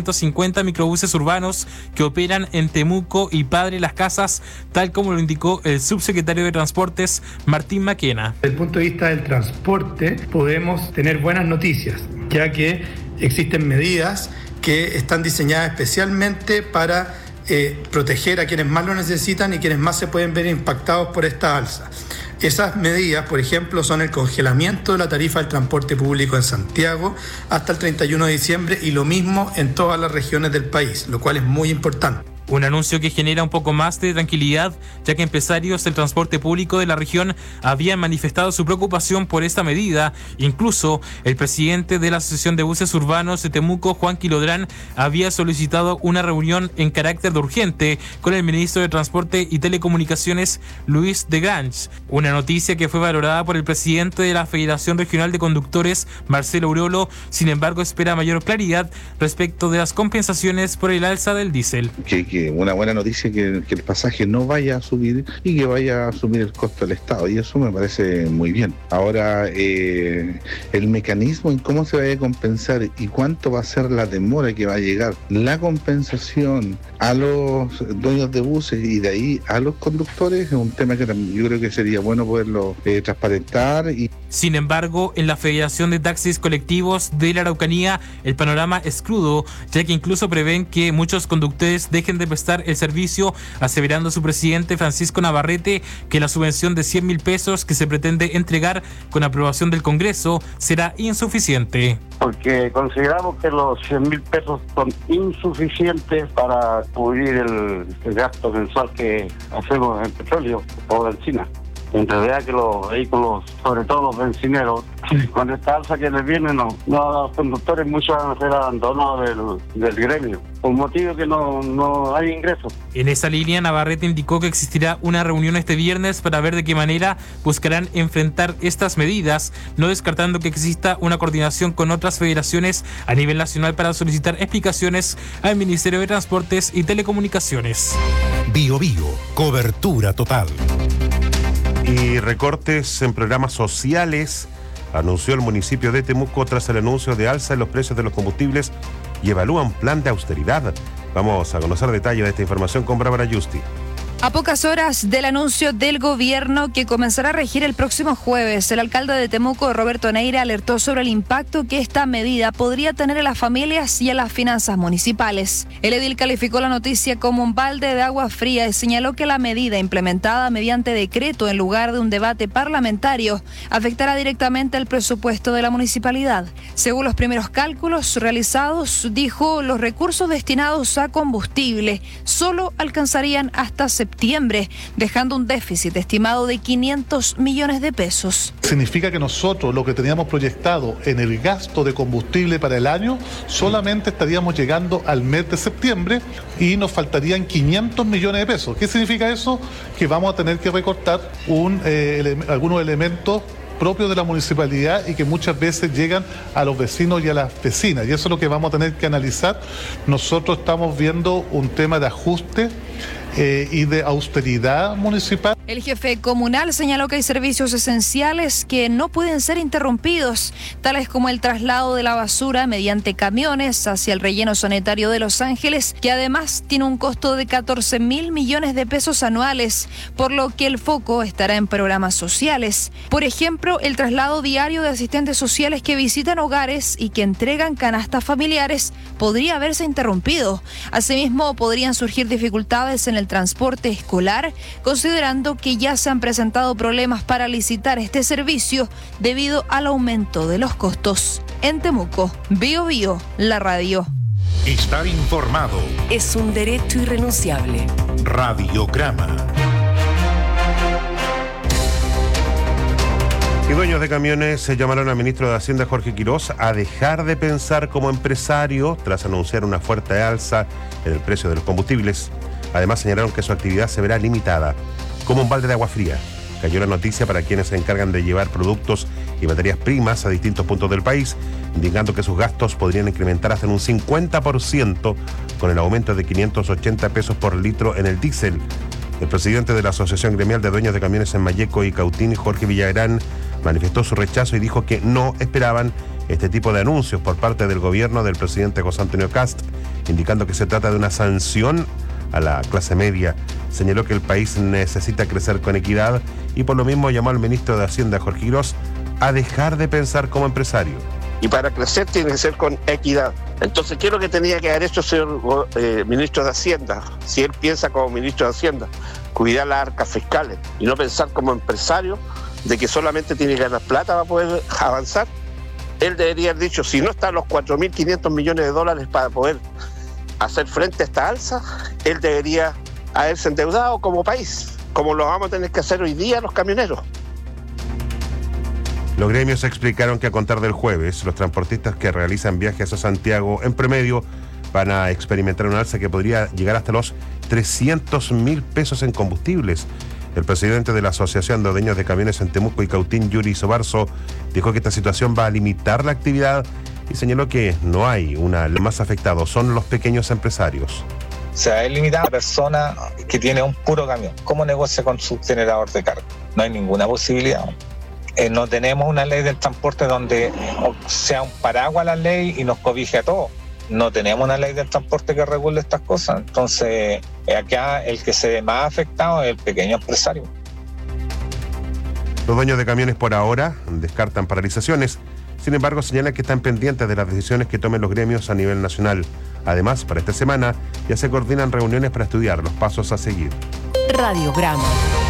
850 microbuses urbanos que operan en Temuco y Padre Las Casas, tal como lo indicó el subsecretario de Transportes, Martín Maquena. Desde el punto de vista del transporte, podemos tener buenas noticias, ya que existen medidas que están diseñadas especialmente para proteger a quienes más lo necesitan y quienes más se pueden ver impactados por esta alza. Esas medidas, por ejemplo, son el congelamiento de la tarifa del transporte público en Santiago hasta el 31 de diciembre y lo mismo en todas las regiones del país, lo cual es muy importante. Un anuncio que genera un poco más de tranquilidad, ya que empresarios del transporte público de la región habían manifestado su preocupación por esta medida. Incluso el presidente de la Asociación de Buses Urbanos de Temuco, Juan Quilodrán, había solicitado una reunión en carácter de urgente con el ministro de Transporte y Telecomunicaciones, Luis de Grange. Una noticia que fue valorada por el presidente de la Federación Regional de Conductores, Marcelo Urolo. Sin embargo, espera mayor claridad respecto de las compensaciones por el alza del diésel. Que una buena noticia que el pasaje no vaya a subir y que vaya a asumir el costo del Estado, y eso me parece muy bien. Ahora, el mecanismo en cómo se vaya a compensar y cuánto va a ser la demora que va a llegar la compensación a los dueños de buses y de ahí a los conductores es un tema que yo creo que sería bueno poderlo transparentar. Sin embargo, en la Federación de Taxis Colectivos de la Araucanía, el panorama es crudo, ya que incluso prevén que muchos conductores dejen de prestar el servicio, aseverando su presidente Francisco Navarrete que la subvención de 100.000 pesos que se pretende entregar con aprobación del Congreso será insuficiente. Porque consideramos que los 100.000 pesos son insuficientes para cubrir el gasto mensual que hacemos en petróleo o benzina. En realidad que los vehículos, sobre todo los bencineros, con esta alza que les viene, los conductores muchos van a ser abandonados del gremio, por motivo que no hay ingresos. En esa línea, Navarrete indicó que existirá una reunión este viernes para ver de qué manera buscarán enfrentar estas medidas, no descartando que exista una coordinación con otras federaciones a nivel nacional para solicitar explicaciones al Ministerio de Transportes y Telecomunicaciones. Bio Bio, cobertura total. Y recortes en programas sociales anunció el municipio de Temuco tras el anuncio de alza en los precios de los combustibles y evalúa un plan de austeridad. Vamos a conocer detalles de esta información con Bárbara Justi. A pocas horas del anuncio del gobierno que comenzará a regir el próximo jueves, el alcalde de Temuco, Roberto Neira, alertó sobre el impacto que esta medida podría tener en las familias y en las finanzas municipales. El edil calificó la noticia como un balde de agua fría y señaló que la medida, implementada mediante decreto en lugar de un debate parlamentario, afectará directamente el presupuesto de la municipalidad. Según los primeros cálculos realizados, dijo, los recursos destinados a combustible solo alcanzarían hasta septiembre, dejando un déficit estimado de 500 millones de pesos. Significa que nosotros lo que teníamos proyectado en el gasto de combustible para el año, solamente estaríamos llegando al mes de septiembre y nos faltarían 500 millones de pesos. ¿Qué significa eso? Que vamos a tener que recortar algunos elementos propios de la municipalidad y que muchas veces llegan a los vecinos y a las vecinas, y eso es lo que vamos a tener que analizar. Nosotros estamos viendo un tema de ajuste y de austeridad municipal. El jefe comunal señaló que hay servicios esenciales que no pueden ser interrumpidos, tales como el traslado de la basura mediante camiones hacia el relleno sanitario de Los Ángeles, que además tiene un costo de 14.000 millones de pesos anuales, por lo que el foco estará en programas sociales. Por ejemplo, el traslado diario de asistentes sociales que visitan hogares y que entregan canastas familiares podría haberse interrumpido. Asimismo, podrían surgir dificultades en el transporte escolar, considerando que ya se han presentado problemas para licitar este servicio debido al aumento de los costos. En Temuco, Bio Bio, la radio. Estar informado es un derecho irrenunciable. Radiograma. Y dueños de camiones se llamaron al ministro de Hacienda, Jorge Quirós, a dejar de pensar como empresario tras anunciar una fuerte alza en el precio de los combustibles. Además, señalaron que su actividad se verá limitada. Como un balde de agua fría, cayó la noticia para quienes se encargan de llevar productos y materias primas a distintos puntos del país, indicando que sus gastos podrían incrementar hasta en un 50% con el aumento de 580 pesos por litro en el diésel. El presidente de la Asociación Gremial de Dueños de Camiones en Malleco y Cautín, Jorge Villagrán, manifestó su rechazo y dijo que no esperaban este tipo de anuncios por parte del gobierno del presidente José Antonio Kast, indicando que se trata de una sanción a la clase media. Señaló que el país necesita crecer con equidad y por lo mismo llamó al ministro de Hacienda, Jorge Quirós, a dejar de pensar como empresario. Y para crecer tiene que ser con equidad. Entonces, ¿qué es lo que tenía que haber hecho el señor ministro de Hacienda? Si él piensa como ministro de Hacienda, cuidar las arcas fiscales y no pensar como empresario de que solamente tiene que ganar plata para poder avanzar. Él debería haber dicho, si no están los 4.500 millones de dólares para poder hacer frente a esta alza, él debería haberse endeudado como país, como lo vamos a tener que hacer hoy día los camioneros. Los gremios explicaron que a contar del jueves, los transportistas que realizan viajes a Santiago en promedio van a experimentar un alza que podría llegar hasta los 300.000 pesos en combustibles. El presidente de la Asociación de Dueños de Camiones en Temuco y Cautín, Yuri Sobarzo, dijo que esta situación va a limitar la actividad y señaló que no hay una. Los más afectados son los pequeños empresarios. Se va a limitar a la persona que tiene un puro camión. ¿Cómo negocia con su generador de carga? No hay ninguna posibilidad. No tenemos una ley del transporte donde sea un paraguas la ley y nos cobije a todos. No tenemos una ley del transporte que regule estas cosas. Entonces, acá el que se ve más afectado es el pequeño empresario. Los dueños de camiones por ahora descartan paralizaciones. Sin embargo, señalan que están pendientes de las decisiones que tomen los gremios a nivel nacional. Además, para esta semana ya se coordinan reuniones para estudiar los pasos a seguir. Radiograma.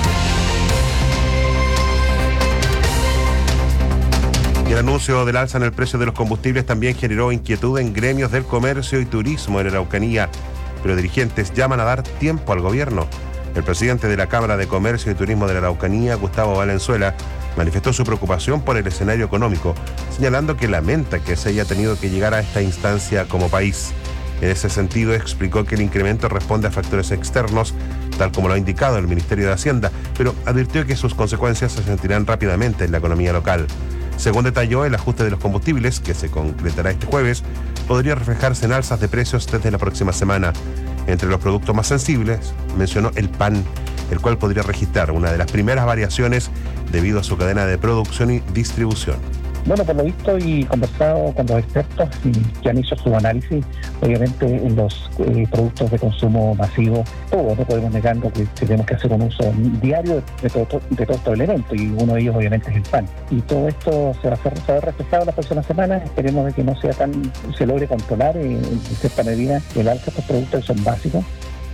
Y el anuncio del alza en el precio de los combustibles también generó inquietud en gremios del comercio y turismo en la Araucanía, pero dirigentes llaman a dar tiempo al gobierno. El presidente de la Cámara de Comercio y Turismo de la Araucanía, Gustavo Valenzuela, manifestó su preocupación por el escenario económico, señalando que lamenta que se haya tenido que llegar a esta instancia como país. En ese sentido, explicó que el incremento responde a factores externos, tal como lo ha indicado el Ministerio de Hacienda, pero advirtió que sus consecuencias se sentirán rápidamente en la economía local. Según detalló, el ajuste de los combustibles, que se concretará este jueves, podría reflejarse en alzas de precios desde la próxima semana. Entre los productos más sensibles, mencionó el pan, el cual podría registrar una de las primeras variaciones debido a su cadena de producción y distribución. Bueno, por lo visto y conversado con los expertos que han hecho su análisis, obviamente en los productos de consumo masivo, todos no podemos negarlo que tenemos que hacer un uso diario de todos estos elementos y uno de ellos obviamente es el pan. Y todo esto se va a ver reflejado las próximas semanas, esperemos de que no sea se logre controlar en cierta medida el alza de estos productos que son básicos.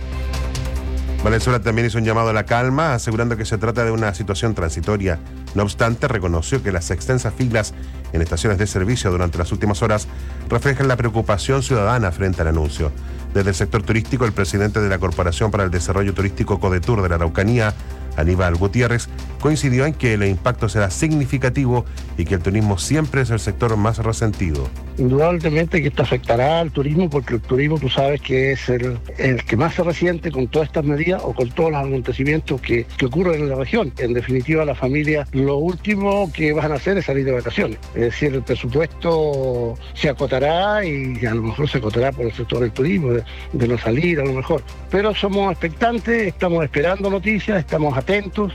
Valenzuela también hizo un llamado a la calma, asegurando que se trata de una situación transitoria. No obstante, reconoció que las extensas filas en estaciones de servicio durante las últimas horas reflejan la preocupación ciudadana frente al anuncio. Desde el sector turístico, el presidente de la Corporación para el Desarrollo Turístico Codetur de la Araucanía, Aníbal Gutiérrez, coincidió en que el impacto será significativo y que el turismo siempre es el sector más resentido. Indudablemente que esto afectará al turismo porque el turismo tú sabes que es el que más se resiente con todas estas medidas o con todos los acontecimientos que ocurren en la región. En definitiva, la familia lo último que van a hacer es salir de vacaciones. Es decir, el presupuesto se acotará y a lo mejor se acotará por el sector del turismo, de no salir a lo mejor. Pero somos expectantes, estamos esperando noticias, estamos atentos atentos.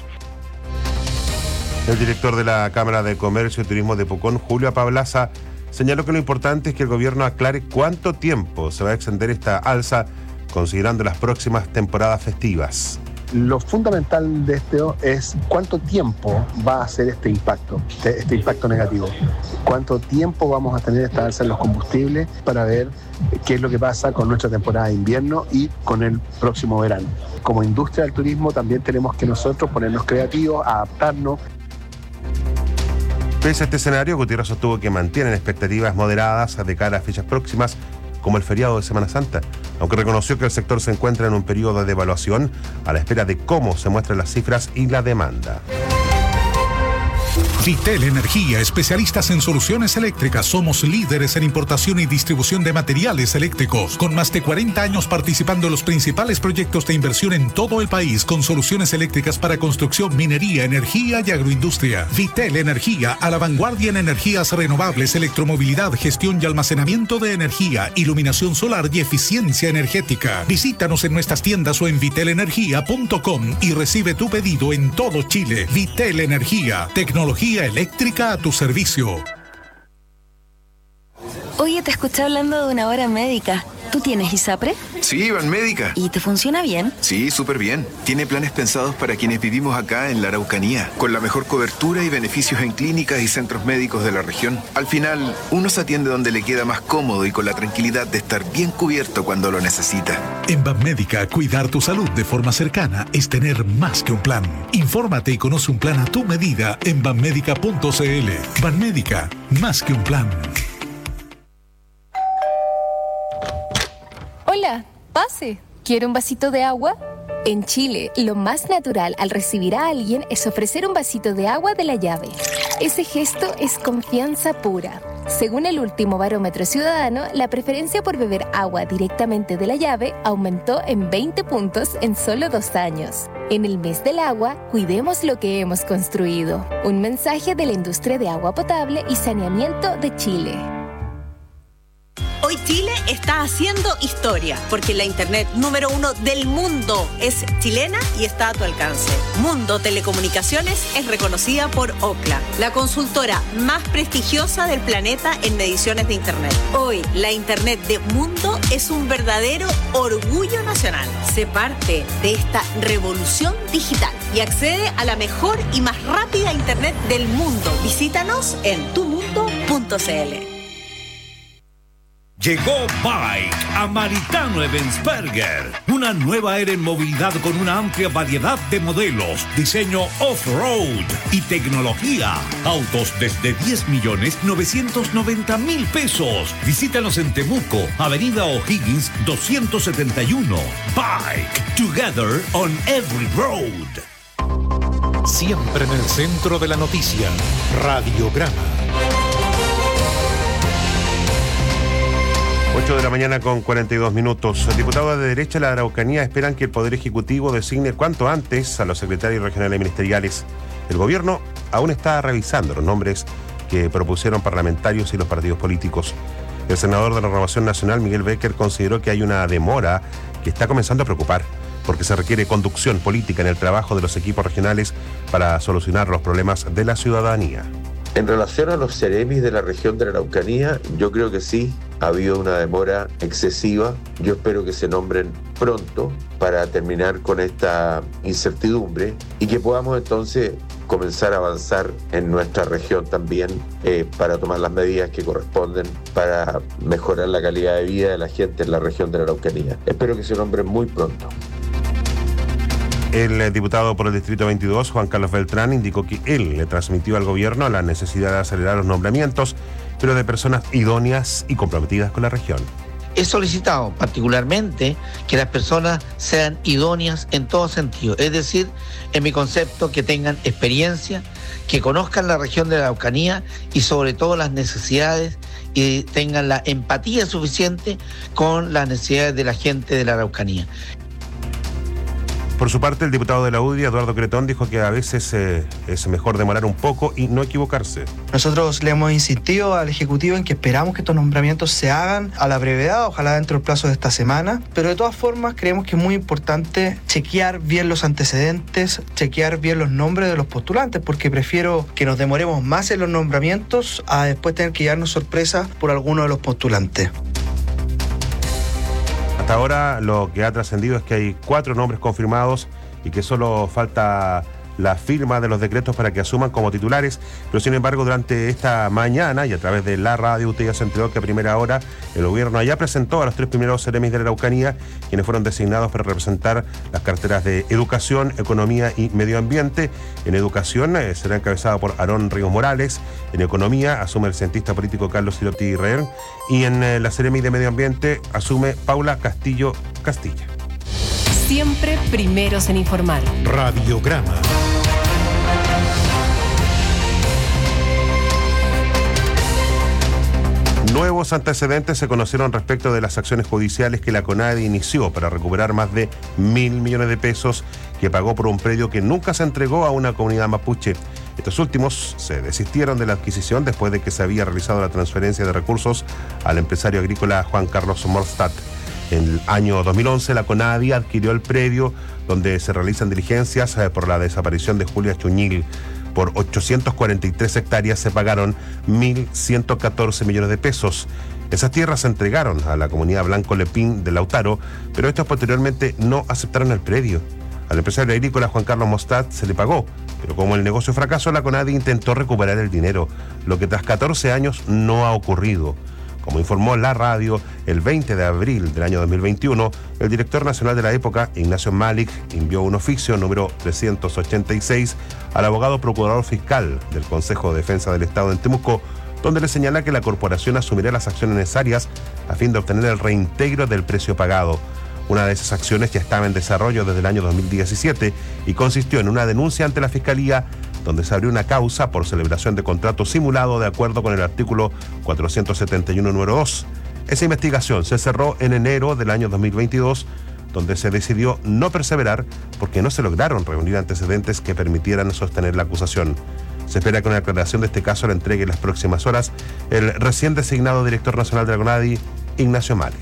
El director de la Cámara de Comercio y Turismo de Pucón, Julio Apablaza, señaló que lo importante es que el gobierno aclare cuánto tiempo se va a extender esta alza, considerando las próximas temporadas festivas. Lo fundamental de esto es cuánto tiempo va a ser este impacto negativo. Cuánto tiempo vamos a tener esta alza en los combustibles para ver qué es lo que pasa con nuestra temporada de invierno y con el próximo verano. Como industria del turismo también tenemos que nosotros ponernos creativos, adaptarnos. Pese a este escenario, Gutiérrez sostuvo que mantienen expectativas moderadas de cara a fechas próximas, como el feriado de Semana Santa, aunque reconoció que el sector se encuentra en un periodo de evaluación a la espera de cómo se muestran las cifras y la demanda. Vitel Energía, especialistas en soluciones eléctricas. Somos líderes en importación y distribución de materiales eléctricos, con más de 40 años participando en los principales proyectos de inversión en todo el país, con soluciones eléctricas para construcción, minería, energía y agroindustria. Vitel Energía, a la vanguardia en energías renovables, electromovilidad, gestión y almacenamiento de energía, iluminación solar y eficiencia energética. Visítanos en nuestras tiendas o en vitelenergia.com y recibe tu pedido en todo Chile. Vitel Energía, tecnología eléctrica a tu servicio. Oye, te escuché hablando de una hora médica. ¿Tú tienes ISAPRE? Sí, Banmédica. ¿Y te funciona bien? Sí, súper bien. Tiene planes pensados para quienes vivimos acá en la Araucanía, con la mejor cobertura y beneficios en clínicas y centros médicos de la región. Al final, uno se atiende donde le queda más cómodo y con la tranquilidad de estar bien cubierto cuando lo necesita. En Banmédica, cuidar tu salud de forma cercana es tener más que un plan. Infórmate y conoce un plan a tu medida en banmédica.cl. Banmédica, más que un plan. Hola, pase. ¿Quiere un vasito de agua? En Chile, lo más natural al recibir a alguien es ofrecer un vasito de agua de la llave. Ese gesto es confianza pura. Según el último barómetro ciudadano, la preferencia por beber agua directamente de la llave aumentó en 20 puntos en solo 2 años. En el mes del agua, cuidemos lo que hemos construido. Un mensaje de la industria de agua potable y saneamiento de Chile. Hoy Chile está haciendo historia, porque la internet número 1 del mundo es chilena y está a tu alcance. Mundo Telecomunicaciones es reconocida por Ookla, la consultora más prestigiosa del planeta en mediciones de internet. Hoy, la internet de Mundo es un verdadero orgullo nacional. Sé parte de esta revolución digital y accede a la mejor y más rápida internet del mundo. Visítanos en tumundo.cl. Llegó Bike a Maritano Eventsberger, una nueva era en movilidad con una amplia variedad de modelos, diseño off-road y tecnología. Autos desde 10.990.000 pesos. Visítanos en Temuco, Avenida O'Higgins 271. Bike, together on every road. Siempre en el centro de la noticia. Radiograma. 8 de la mañana con 42 minutos. Diputados de derecha de la Araucanía esperan que el Poder Ejecutivo designe cuanto antes a los secretarios regionales ministeriales. El gobierno aún está revisando los nombres que propusieron parlamentarios y los partidos políticos. El senador de la Renovación Nacional, Miguel Becker, consideró que hay una demora que está comenzando a preocupar, porque se requiere conducción política en el trabajo de los equipos regionales para solucionar los problemas de la ciudadanía. En relación a los seremis de la región de la Araucanía, yo creo que sí, ha habido una demora excesiva. Yo espero que se nombren pronto para terminar con esta incertidumbre y que podamos entonces comenzar a avanzar en nuestra región también para tomar las medidas que corresponden para mejorar la calidad de vida de la gente en la región de la Araucanía. Espero que se nombren muy pronto. El diputado por el Distrito 22, Juan Carlos Beltrán, indicó que él le transmitió al gobierno la necesidad de acelerar los nombramientos, pero de personas idóneas y comprometidas con la región. He solicitado particularmente que las personas sean idóneas en todo sentido, es decir, en mi concepto, que tengan experiencia, que conozcan la región de la Araucanía y sobre todo las necesidades y tengan la empatía suficiente con las necesidades de la gente de la Araucanía. Por su parte, el diputado de la UDI, Eduardo Cretón, dijo que a veces es mejor demorar un poco y no equivocarse. Nosotros le hemos insistido al Ejecutivo en que esperamos que estos nombramientos se hagan a la brevedad, ojalá dentro del plazo de esta semana, pero de todas formas creemos que es muy importante chequear bien los antecedentes, chequear bien los nombres de los postulantes, porque prefiero que nos demoremos más en los nombramientos a después tener que llevarnos sorpresa por alguno de los postulantes. Hasta ahora lo que ha trascendido es que hay 4 nombres confirmados y que solo falta la firma de los decretos para que asuman como titulares, pero sin embargo durante esta mañana y a través de la radio usted ya se enteró que a primera hora el gobierno ya presentó a los 3 primeros seremis de la Araucanía, quienes fueron designados para representar las carteras de Educación, Economía y Medio Ambiente. En Educación será encabezada por Aarón Ríos Morales, en Economía asume el cientista político Carlos Cirotti Israel y en la Seremi de Medio Ambiente asume Paula Castillo Castilla. Siempre primeros en informar. Radiograma. Nuevos antecedentes se conocieron respecto de las acciones judiciales que la CONADI inició para recuperar más de 1.000 millones de pesos que pagó por un predio que nunca se entregó a una comunidad mapuche. Estos últimos se desistieron de la adquisición después de que se había realizado la transferencia de recursos al empresario agrícola Juan Carlos Morstadt. En el año 2011 la CONADI adquirió el predio donde se realizan diligencias por la desaparición de Julia Chuñil. Por 843 hectáreas se pagaron 1.114 millones de pesos. Esas tierras se entregaron a la comunidad Blanco Lepín de Lautaro, pero estos posteriormente no aceptaron el predio. Al empresario agrícola Juan Carlos Morstadt se le pagó, pero como el negocio fracasó, la CONADI intentó recuperar el dinero, lo que tras 14 años no ha ocurrido. Como informó la radio, el 20 de abril del año 2021, el director nacional de la época, Ignacio Malik, envió un oficio número 386 al abogado procurador fiscal del Consejo de Defensa del Estado en Temuco, donde le señala que la corporación asumirá las acciones necesarias a fin de obtener el reintegro del precio pagado. Una de esas acciones ya estaba en desarrollo desde el año 2017 y consistió en una denuncia ante la Fiscalía donde se abrió una causa por celebración de contrato simulado de acuerdo con el artículo 471 número 2. Esa investigación se cerró en enero del año 2022, donde se decidió no perseverar porque no se lograron reunir antecedentes que permitieran sostener la acusación. Se espera que una aclaración de este caso la entregue en las próximas horas el recién designado director nacional de la CONADI, Ignacio Malik.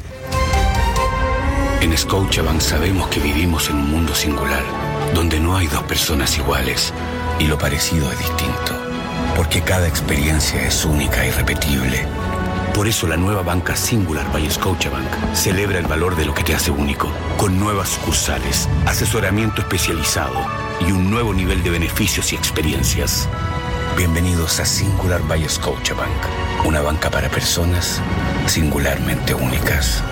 En Scotiabank sabemos que vivimos en un mundo singular, donde no hay 2 personas iguales y lo parecido es distinto, porque cada experiencia es única e irrepetible. Por eso la nueva banca Singular by Scotiabank celebra el valor de lo que te hace único, con nuevas sucursales, asesoramiento especializado y un nuevo nivel de beneficios y experiencias. Bienvenidos a Singular by Scotiabank, una banca para personas singularmente únicas.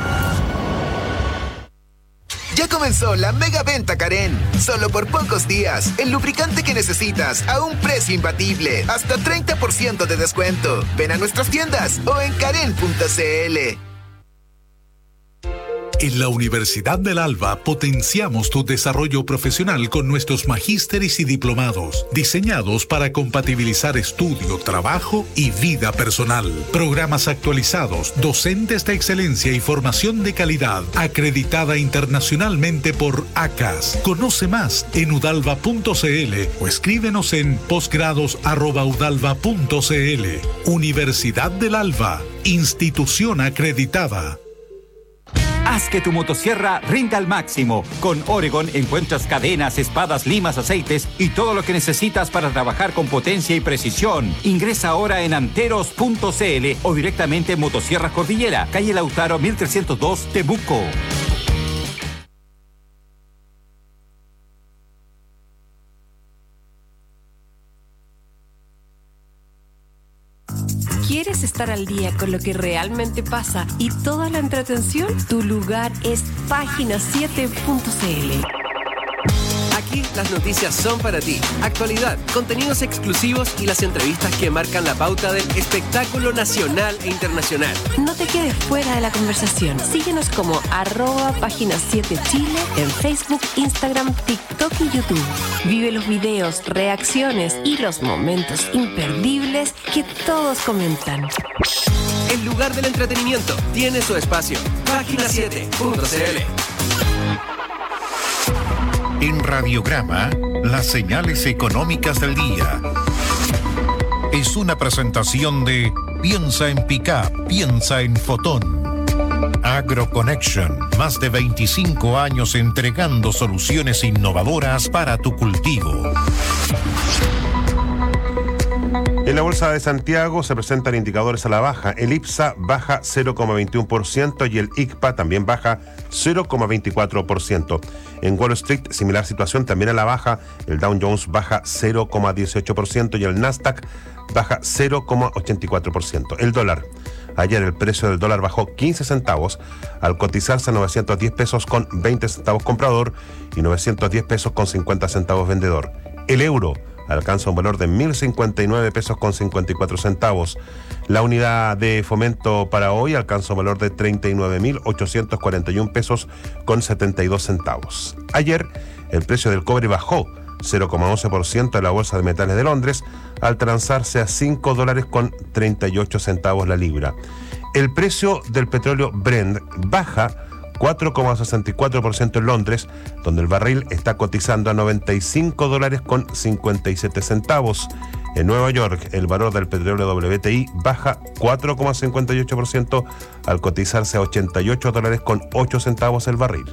Ya comenzó la mega venta Karen. Solo por pocos días, el lubricante que necesitas a un precio imbatible. Hasta 30% de descuento. Ven a nuestras tiendas o en karen.cl. En la Universidad del Alba potenciamos tu desarrollo profesional con nuestros magísteres y diplomados, diseñados para compatibilizar estudio, trabajo y vida personal. Programas actualizados, docentes de excelencia y formación de calidad, acreditada internacionalmente por ACAS. Conoce más en udalva.cl o escríbenos en posgrados@udalva.cl. Universidad del Alba, institución acreditada. Haz que tu motosierra rinda al máximo. Con Oregon encuentras cadenas, espadas, limas, aceites y todo lo que necesitas para trabajar con potencia y precisión. Ingresa ahora en anteros.cl o directamente en Motosierras Cordillera, calle Lautaro 1302, Temuco. ¿Quieres estar al día con lo que realmente pasa y toda la entretención? Tu lugar es página7.cl. Aquí las noticias son para ti. Actualidad, contenidos exclusivos y las entrevistas que marcan la pauta del espectáculo nacional e internacional. No te quedes fuera de la conversación. Síguenos como @página7chile en Facebook, Instagram, TikTok y YouTube. Vive los videos, reacciones y los momentos imperdibles que todos comentan. El lugar del entretenimiento tiene su espacio. Página7.cl. En Radiograma, las señales económicas del día. Es una presentación de Piensa en Pickup, piensa en Fotón. AgroConnection, más de 25 años entregando soluciones innovadoras para tu cultivo. En la Bolsa de Santiago se presentan indicadores a la baja. El IPSA baja 0,21% y el ICPA también baja 0,24%. En Wall Street, similar situación también a la baja. El Dow Jones baja 0,18% y el Nasdaq baja 0,84%. El dólar. Ayer el precio del dólar bajó 15 centavos al cotizarse a 910 pesos con 20 centavos comprador y 910 pesos con 50 centavos vendedor. El euro alcanza un valor de 1.059 pesos con 54 centavos. La unidad de fomento para hoy alcanza un valor de 39.841 pesos con 72 centavos. Ayer el precio del cobre bajó 0,11% en la Bolsa de Metales de Londres al transarse a $5 con 38 centavos la libra. El precio del petróleo Brent baja 4,64% en Londres, donde el barril está cotizando a $95 con 57 centavos. En Nueva York, el valor del petróleo WTI baja 4,58% al cotizarse a $88 con 8 centavos el barril.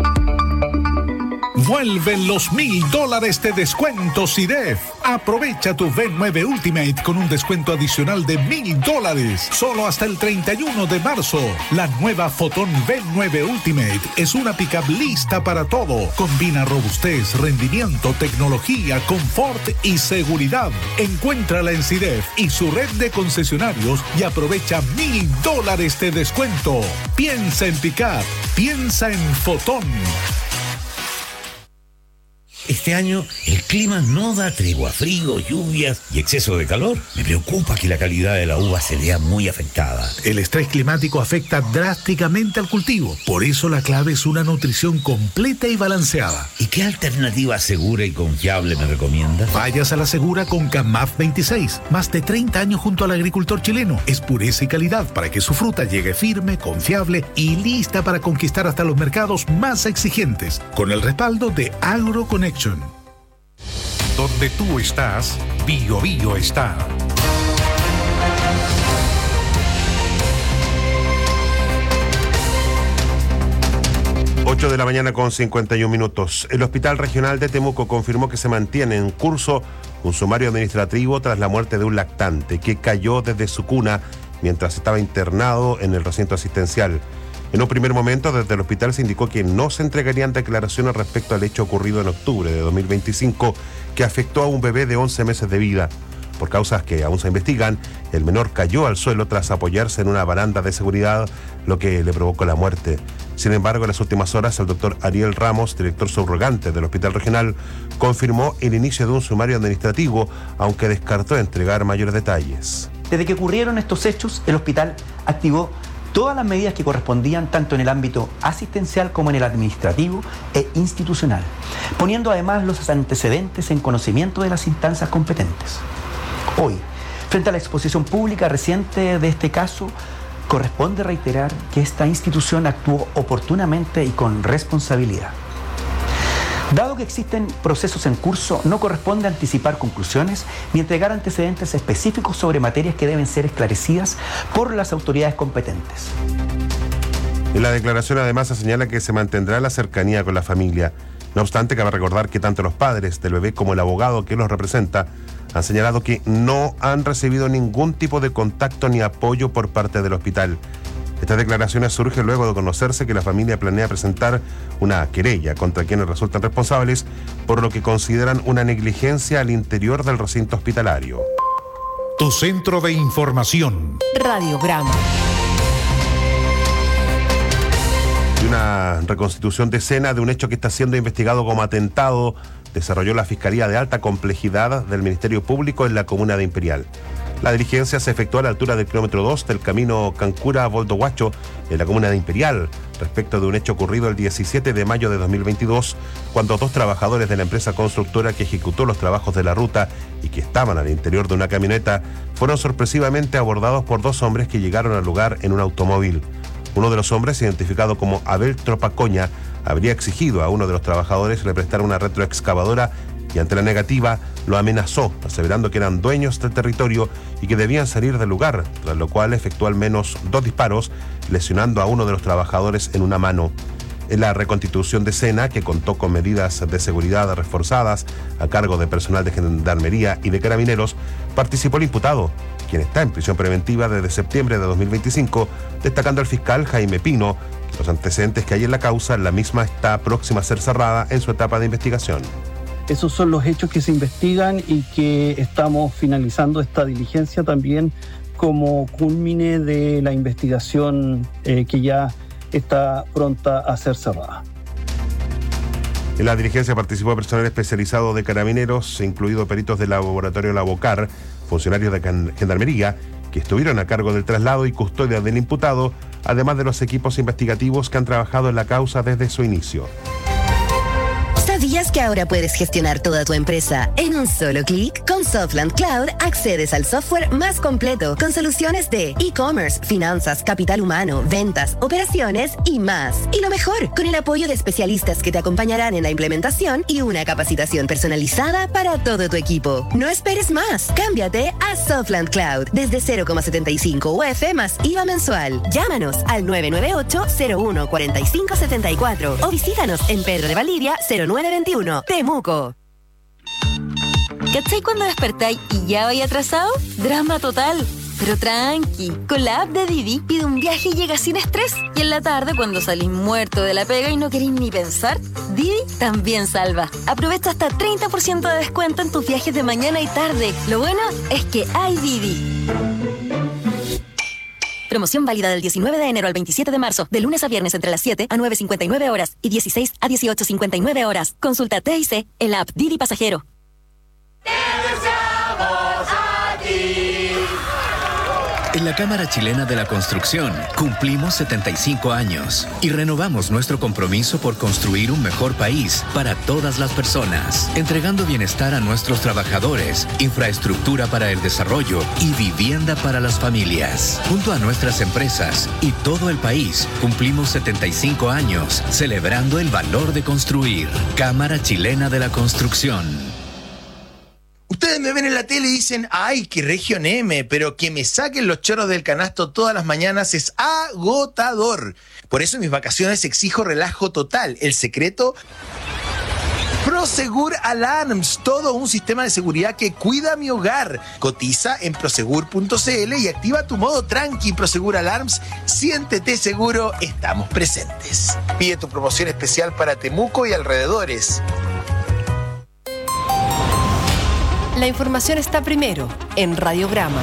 Vuelven los $1,000 de descuento CIDEF. Aprovecha tu V9 Ultimate con un descuento adicional de $1,000 solo hasta el 31 de marzo. La nueva Fotón V9 Ultimate es una pickup lista para todo. Combina robustez, rendimiento, tecnología, confort y seguridad. Encuéntrala en CIDEF y su red de concesionarios y aprovecha $1,000 de descuento. Piensa en pickup, piensa en Fotón. Este año el clima no da tregua, frío, lluvias y exceso de calor. Me preocupa que la calidad de la uva se vea muy afectada. El estrés climático afecta drásticamente al cultivo. Por eso la clave es una nutrición completa y balanceada. ¿Y qué alternativa segura y confiable me recomienda? Vayas a la segura con CAMAF 26. Más de 30 años junto al agricultor chileno. Es pureza y calidad para que su fruta llegue firme, confiable y lista para conquistar hasta los mercados más exigentes. Con el respaldo de AgroConnection. Donde tú estás, Bio Bio está. 8 de la mañana con 51 minutos. El Hospital Regional de Temuco confirmó que se mantiene en curso un sumario administrativo tras la muerte de un lactante que cayó desde su cuna mientras estaba internado en el recinto asistencial. En un primer momento, desde el hospital se indicó que no se entregarían declaraciones respecto al hecho ocurrido en octubre de 2025, que afectó a un bebé de 11 meses de vida. Por causas que aún se investigan, el menor cayó al suelo tras apoyarse en una baranda de seguridad, lo que le provocó la muerte. Sin embargo, en las últimas horas, el doctor Ariel Ramos, director subrogante del Hospital Regional, confirmó el inicio de un sumario administrativo, aunque descartó entregar mayores detalles. Desde que ocurrieron estos hechos, el hospital activó todas las medidas que correspondían tanto en el ámbito asistencial como en el administrativo e institucional, poniendo además los antecedentes en conocimiento de las instancias competentes. Hoy, frente a la exposición pública reciente de este caso, corresponde reiterar que esta institución actuó oportunamente y con responsabilidad. Dado que existen procesos en curso, no corresponde anticipar conclusiones ni entregar antecedentes específicos sobre materias que deben ser esclarecidas por las autoridades competentes. En la declaración además se señala que se mantendrá la cercanía con la familia. No obstante, cabe recordar que tanto los padres del bebé como el abogado que los representa han señalado que no han recibido ningún tipo de contacto ni apoyo por parte del hospital. Estas declaraciones surgen luego de conocerse que la familia planea presentar una querella contra quienes resultan responsables por lo que consideran una negligencia al interior del recinto hospitalario. Tu centro de información. Radiograma. Y una reconstitución de escena de un hecho que está siendo investigado como atentado desarrolló la Fiscalía de Alta Complejidad del Ministerio Público en la comuna de Imperial. La diligencia se efectuó a la altura del kilómetro 2 del camino Cancura-Boldohuacho en la comuna de Imperial, respecto de un hecho ocurrido el 17 de mayo de 2022, cuando dos trabajadores de la empresa constructora que ejecutó los trabajos de la ruta y que estaban al interior de una camioneta fueron sorpresivamente abordados por dos hombres que llegaron al lugar en un automóvil. Uno de los hombres, identificado como Abel Tropacoña, habría exigido a uno de los trabajadores le prestara una retroexcavadora y ante la negativa lo amenazó, aseverando que eran dueños del territorio y que debían salir del lugar, tras lo cual efectuó al menos 2 disparos, lesionando a uno de los trabajadores en una mano. En la reconstitución de escena, que contó con medidas de seguridad reforzadas a cargo de personal de Gendarmería y de Carabineros, participó el imputado, quien está en prisión preventiva desde septiembre de 2025, destacando al fiscal Jaime Pino que los antecedentes que hay en la causa, la misma está próxima a ser cerrada en su etapa de investigación. Esos son los hechos que se investigan y que estamos finalizando esta diligencia también como culmine de la investigación que ya está pronta a ser cerrada. En la diligencia participó personal especializado de Carabineros, incluido peritos del laboratorio Lavocar, funcionarios de Gendarmería, que estuvieron a cargo del traslado y custodia del imputado, además de los equipos investigativos que han trabajado en la causa desde su inicio. ¿Sabías que ahora puedes gestionar toda tu empresa en un solo clic? Con Softland Cloud accedes al software más completo con soluciones de e-commerce, finanzas, capital humano, ventas, operaciones y más. Y lo mejor, con el apoyo de especialistas que te acompañarán en la implementación y una capacitación personalizada para todo tu equipo. No esperes más. Cámbiate a Softland Cloud desde 0,75 UF más IVA mensual. Llámanos al 998-01-4574 o visítanos en Pedro de Valdivia 0921, Temuco. ¿Cachai cuando despertáis y ya vais atrasado? Drama total. Pero tranqui, con la app de Didi pide un viaje y llega sin estrés. Y en la tarde, cuando salís muerto de la pega y no queréis ni pensar, Didi también salva. Aprovecha hasta 30% de descuento en tus viajes de mañana y tarde. Lo bueno es que hay Didi. Promoción válida del 19 de enero al 27 de marzo, de lunes a viernes entre las 7 a 9:59 horas y 16 a 18:59 horas. Consulta TIC en la app Didi Pasajero. En la Cámara Chilena de la Construcción cumplimos 75 años y renovamos nuestro compromiso por construir un mejor país para todas las personas, entregando bienestar a nuestros trabajadores, infraestructura para el desarrollo y vivienda para las familias. Junto a nuestras empresas y todo el país, cumplimos 75 años celebrando el valor de construir. Cámara Chilena de la Construcción. Ustedes me ven en la tele y dicen, ¡ay, qué región M! Pero que me saquen los chorros del canasto todas las mañanas es agotador. Por eso en mis vacaciones exijo relajo total. El secreto, Prosegur Alarms, todo un sistema de seguridad que cuida mi hogar. Cotiza en prosegur.cl y activa tu modo tranqui. Prosegur Alarms, siéntete seguro, estamos presentes. Pide tu promoción especial para Temuco y alrededores. La información está primero en Radiograma.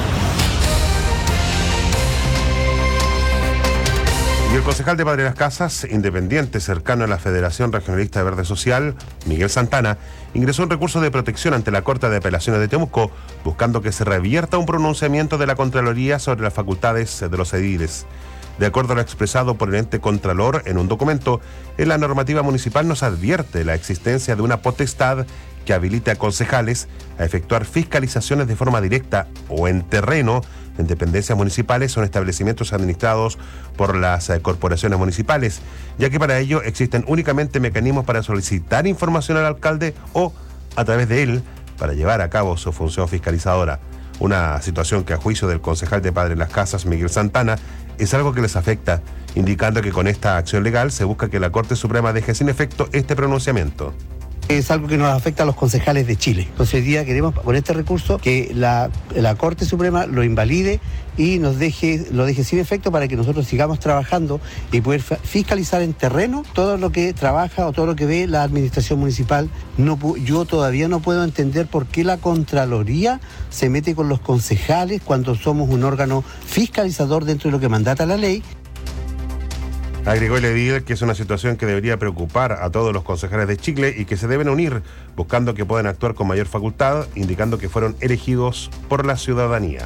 Y el concejal de Padre Las Casas, independiente cercano a la Federación Regionalista de Verde Social, Miguel Santana, ingresó un recurso de protección ante la Corte de Apelaciones de Temuco, buscando que se revierta un pronunciamiento de la Contraloría sobre las facultades de los ediles. De acuerdo a lo expresado por el ente Contralor en un documento, en la normativa municipal nos advierte la existencia de una potestad que habilite a concejales a efectuar fiscalizaciones de forma directa o en terreno en dependencias municipales o en establecimientos administrados por las corporaciones municipales, ya que para ello existen únicamente mecanismos para solicitar información al alcalde o, a través de él, para llevar a cabo su función fiscalizadora. Una situación que, a juicio del concejal de Padre Las Casas, Miguel Santana, es algo que les afecta, indicando que con esta acción legal se busca que la Corte Suprema deje sin efecto este pronunciamiento. Es algo que nos afecta a los concejales de Chile. Entonces hoy día queremos, con este recurso, que la Corte Suprema lo invalide y lo deje sin efecto para que nosotros sigamos trabajando y poder fiscalizar en terreno todo lo que trabaja o todo lo que ve la administración municipal. Yo todavía no puedo entender por qué la Contraloría se mete con los concejales cuando somos un órgano fiscalizador dentro de lo que mandata la ley. Agregó el edil que es una situación que debería preocupar a todos los concejales de Chile y que se deben unir buscando que puedan actuar con mayor facultad, indicando que fueron elegidos por la ciudadanía.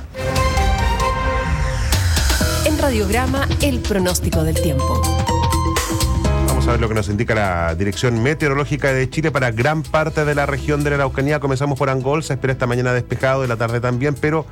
En Radiograma, el pronóstico del tiempo. Vamos a ver lo que nos indica la Dirección Meteorológica de Chile para gran parte de la región de la Araucanía. Comenzamos por Angol, se espera esta mañana despejado, de la tarde también, pero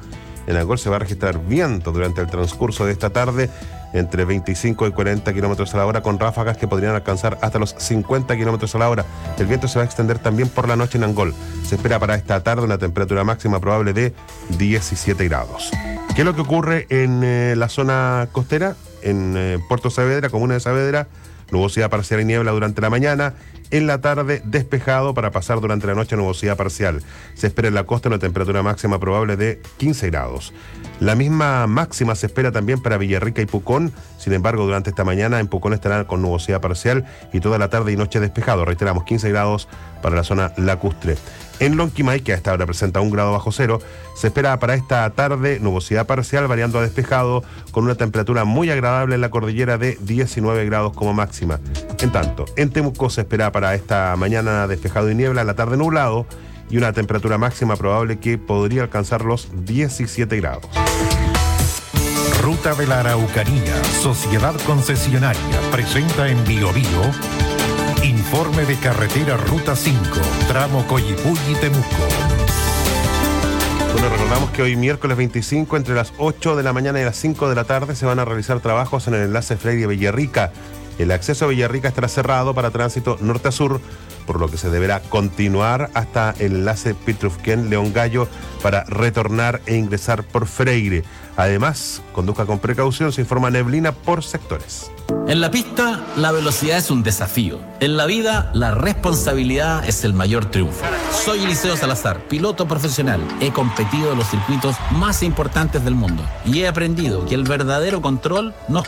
En Angol se va a registrar viento durante el transcurso de esta tarde entre 25 y 40 kilómetros a la hora, con ráfagas que podrían alcanzar hasta los 50 kilómetros a la hora. El viento se va a extender también por la noche en Angol. Se espera para esta tarde una temperatura máxima probable de 17 grados. ¿Qué es lo que ocurre en la zona costera? En Puerto Saavedra, comuna de Saavedra, nubosidad parcial y niebla durante la mañana. En la tarde, despejado para pasar durante la noche nubosidad parcial. Se espera en la costa una temperatura máxima probable de 15 grados. La misma máxima se espera también para Villarrica y Pucón. Sin embargo, durante esta mañana en Pucón estará con nubosidad parcial y toda la tarde y noche despejado. Reiteramos, 15 grados para la zona lacustre. En Lonquimay, que a esta hora presenta 1 grado bajo cero, se espera para esta tarde nubosidad parcial variando a despejado con una temperatura muy agradable en la cordillera de 19 grados como máxima. En tanto, en Temuco se espera para esta mañana despejado y niebla, en la tarde nublado y una temperatura máxima probable que podría alcanzar los 17 grados. Ruta de la Araucanía, Sociedad Concesionaria, presenta en Bio Bio informe de carretera Ruta 5, tramo Coyipulli-Temuco. Bueno, recordamos que hoy miércoles 25, entre las 8 de la mañana y las 5 de la tarde, se van a realizar trabajos en el enlace Freire-Villarrica. El acceso a Villarrica estará cerrado para tránsito norte a sur, por lo que se deberá continuar hasta el enlace Pitrufquén-León Gallo para retornar e ingresar por Freire. Además, conduzca con precaución, se informa neblina por sectores. En la pista, la velocidad es un desafío. En la vida, la responsabilidad es el mayor triunfo. Soy Eliseo Salazar, piloto profesional. He competido en los circuitos más importantes del mundo y he aprendido que el verdadero control nos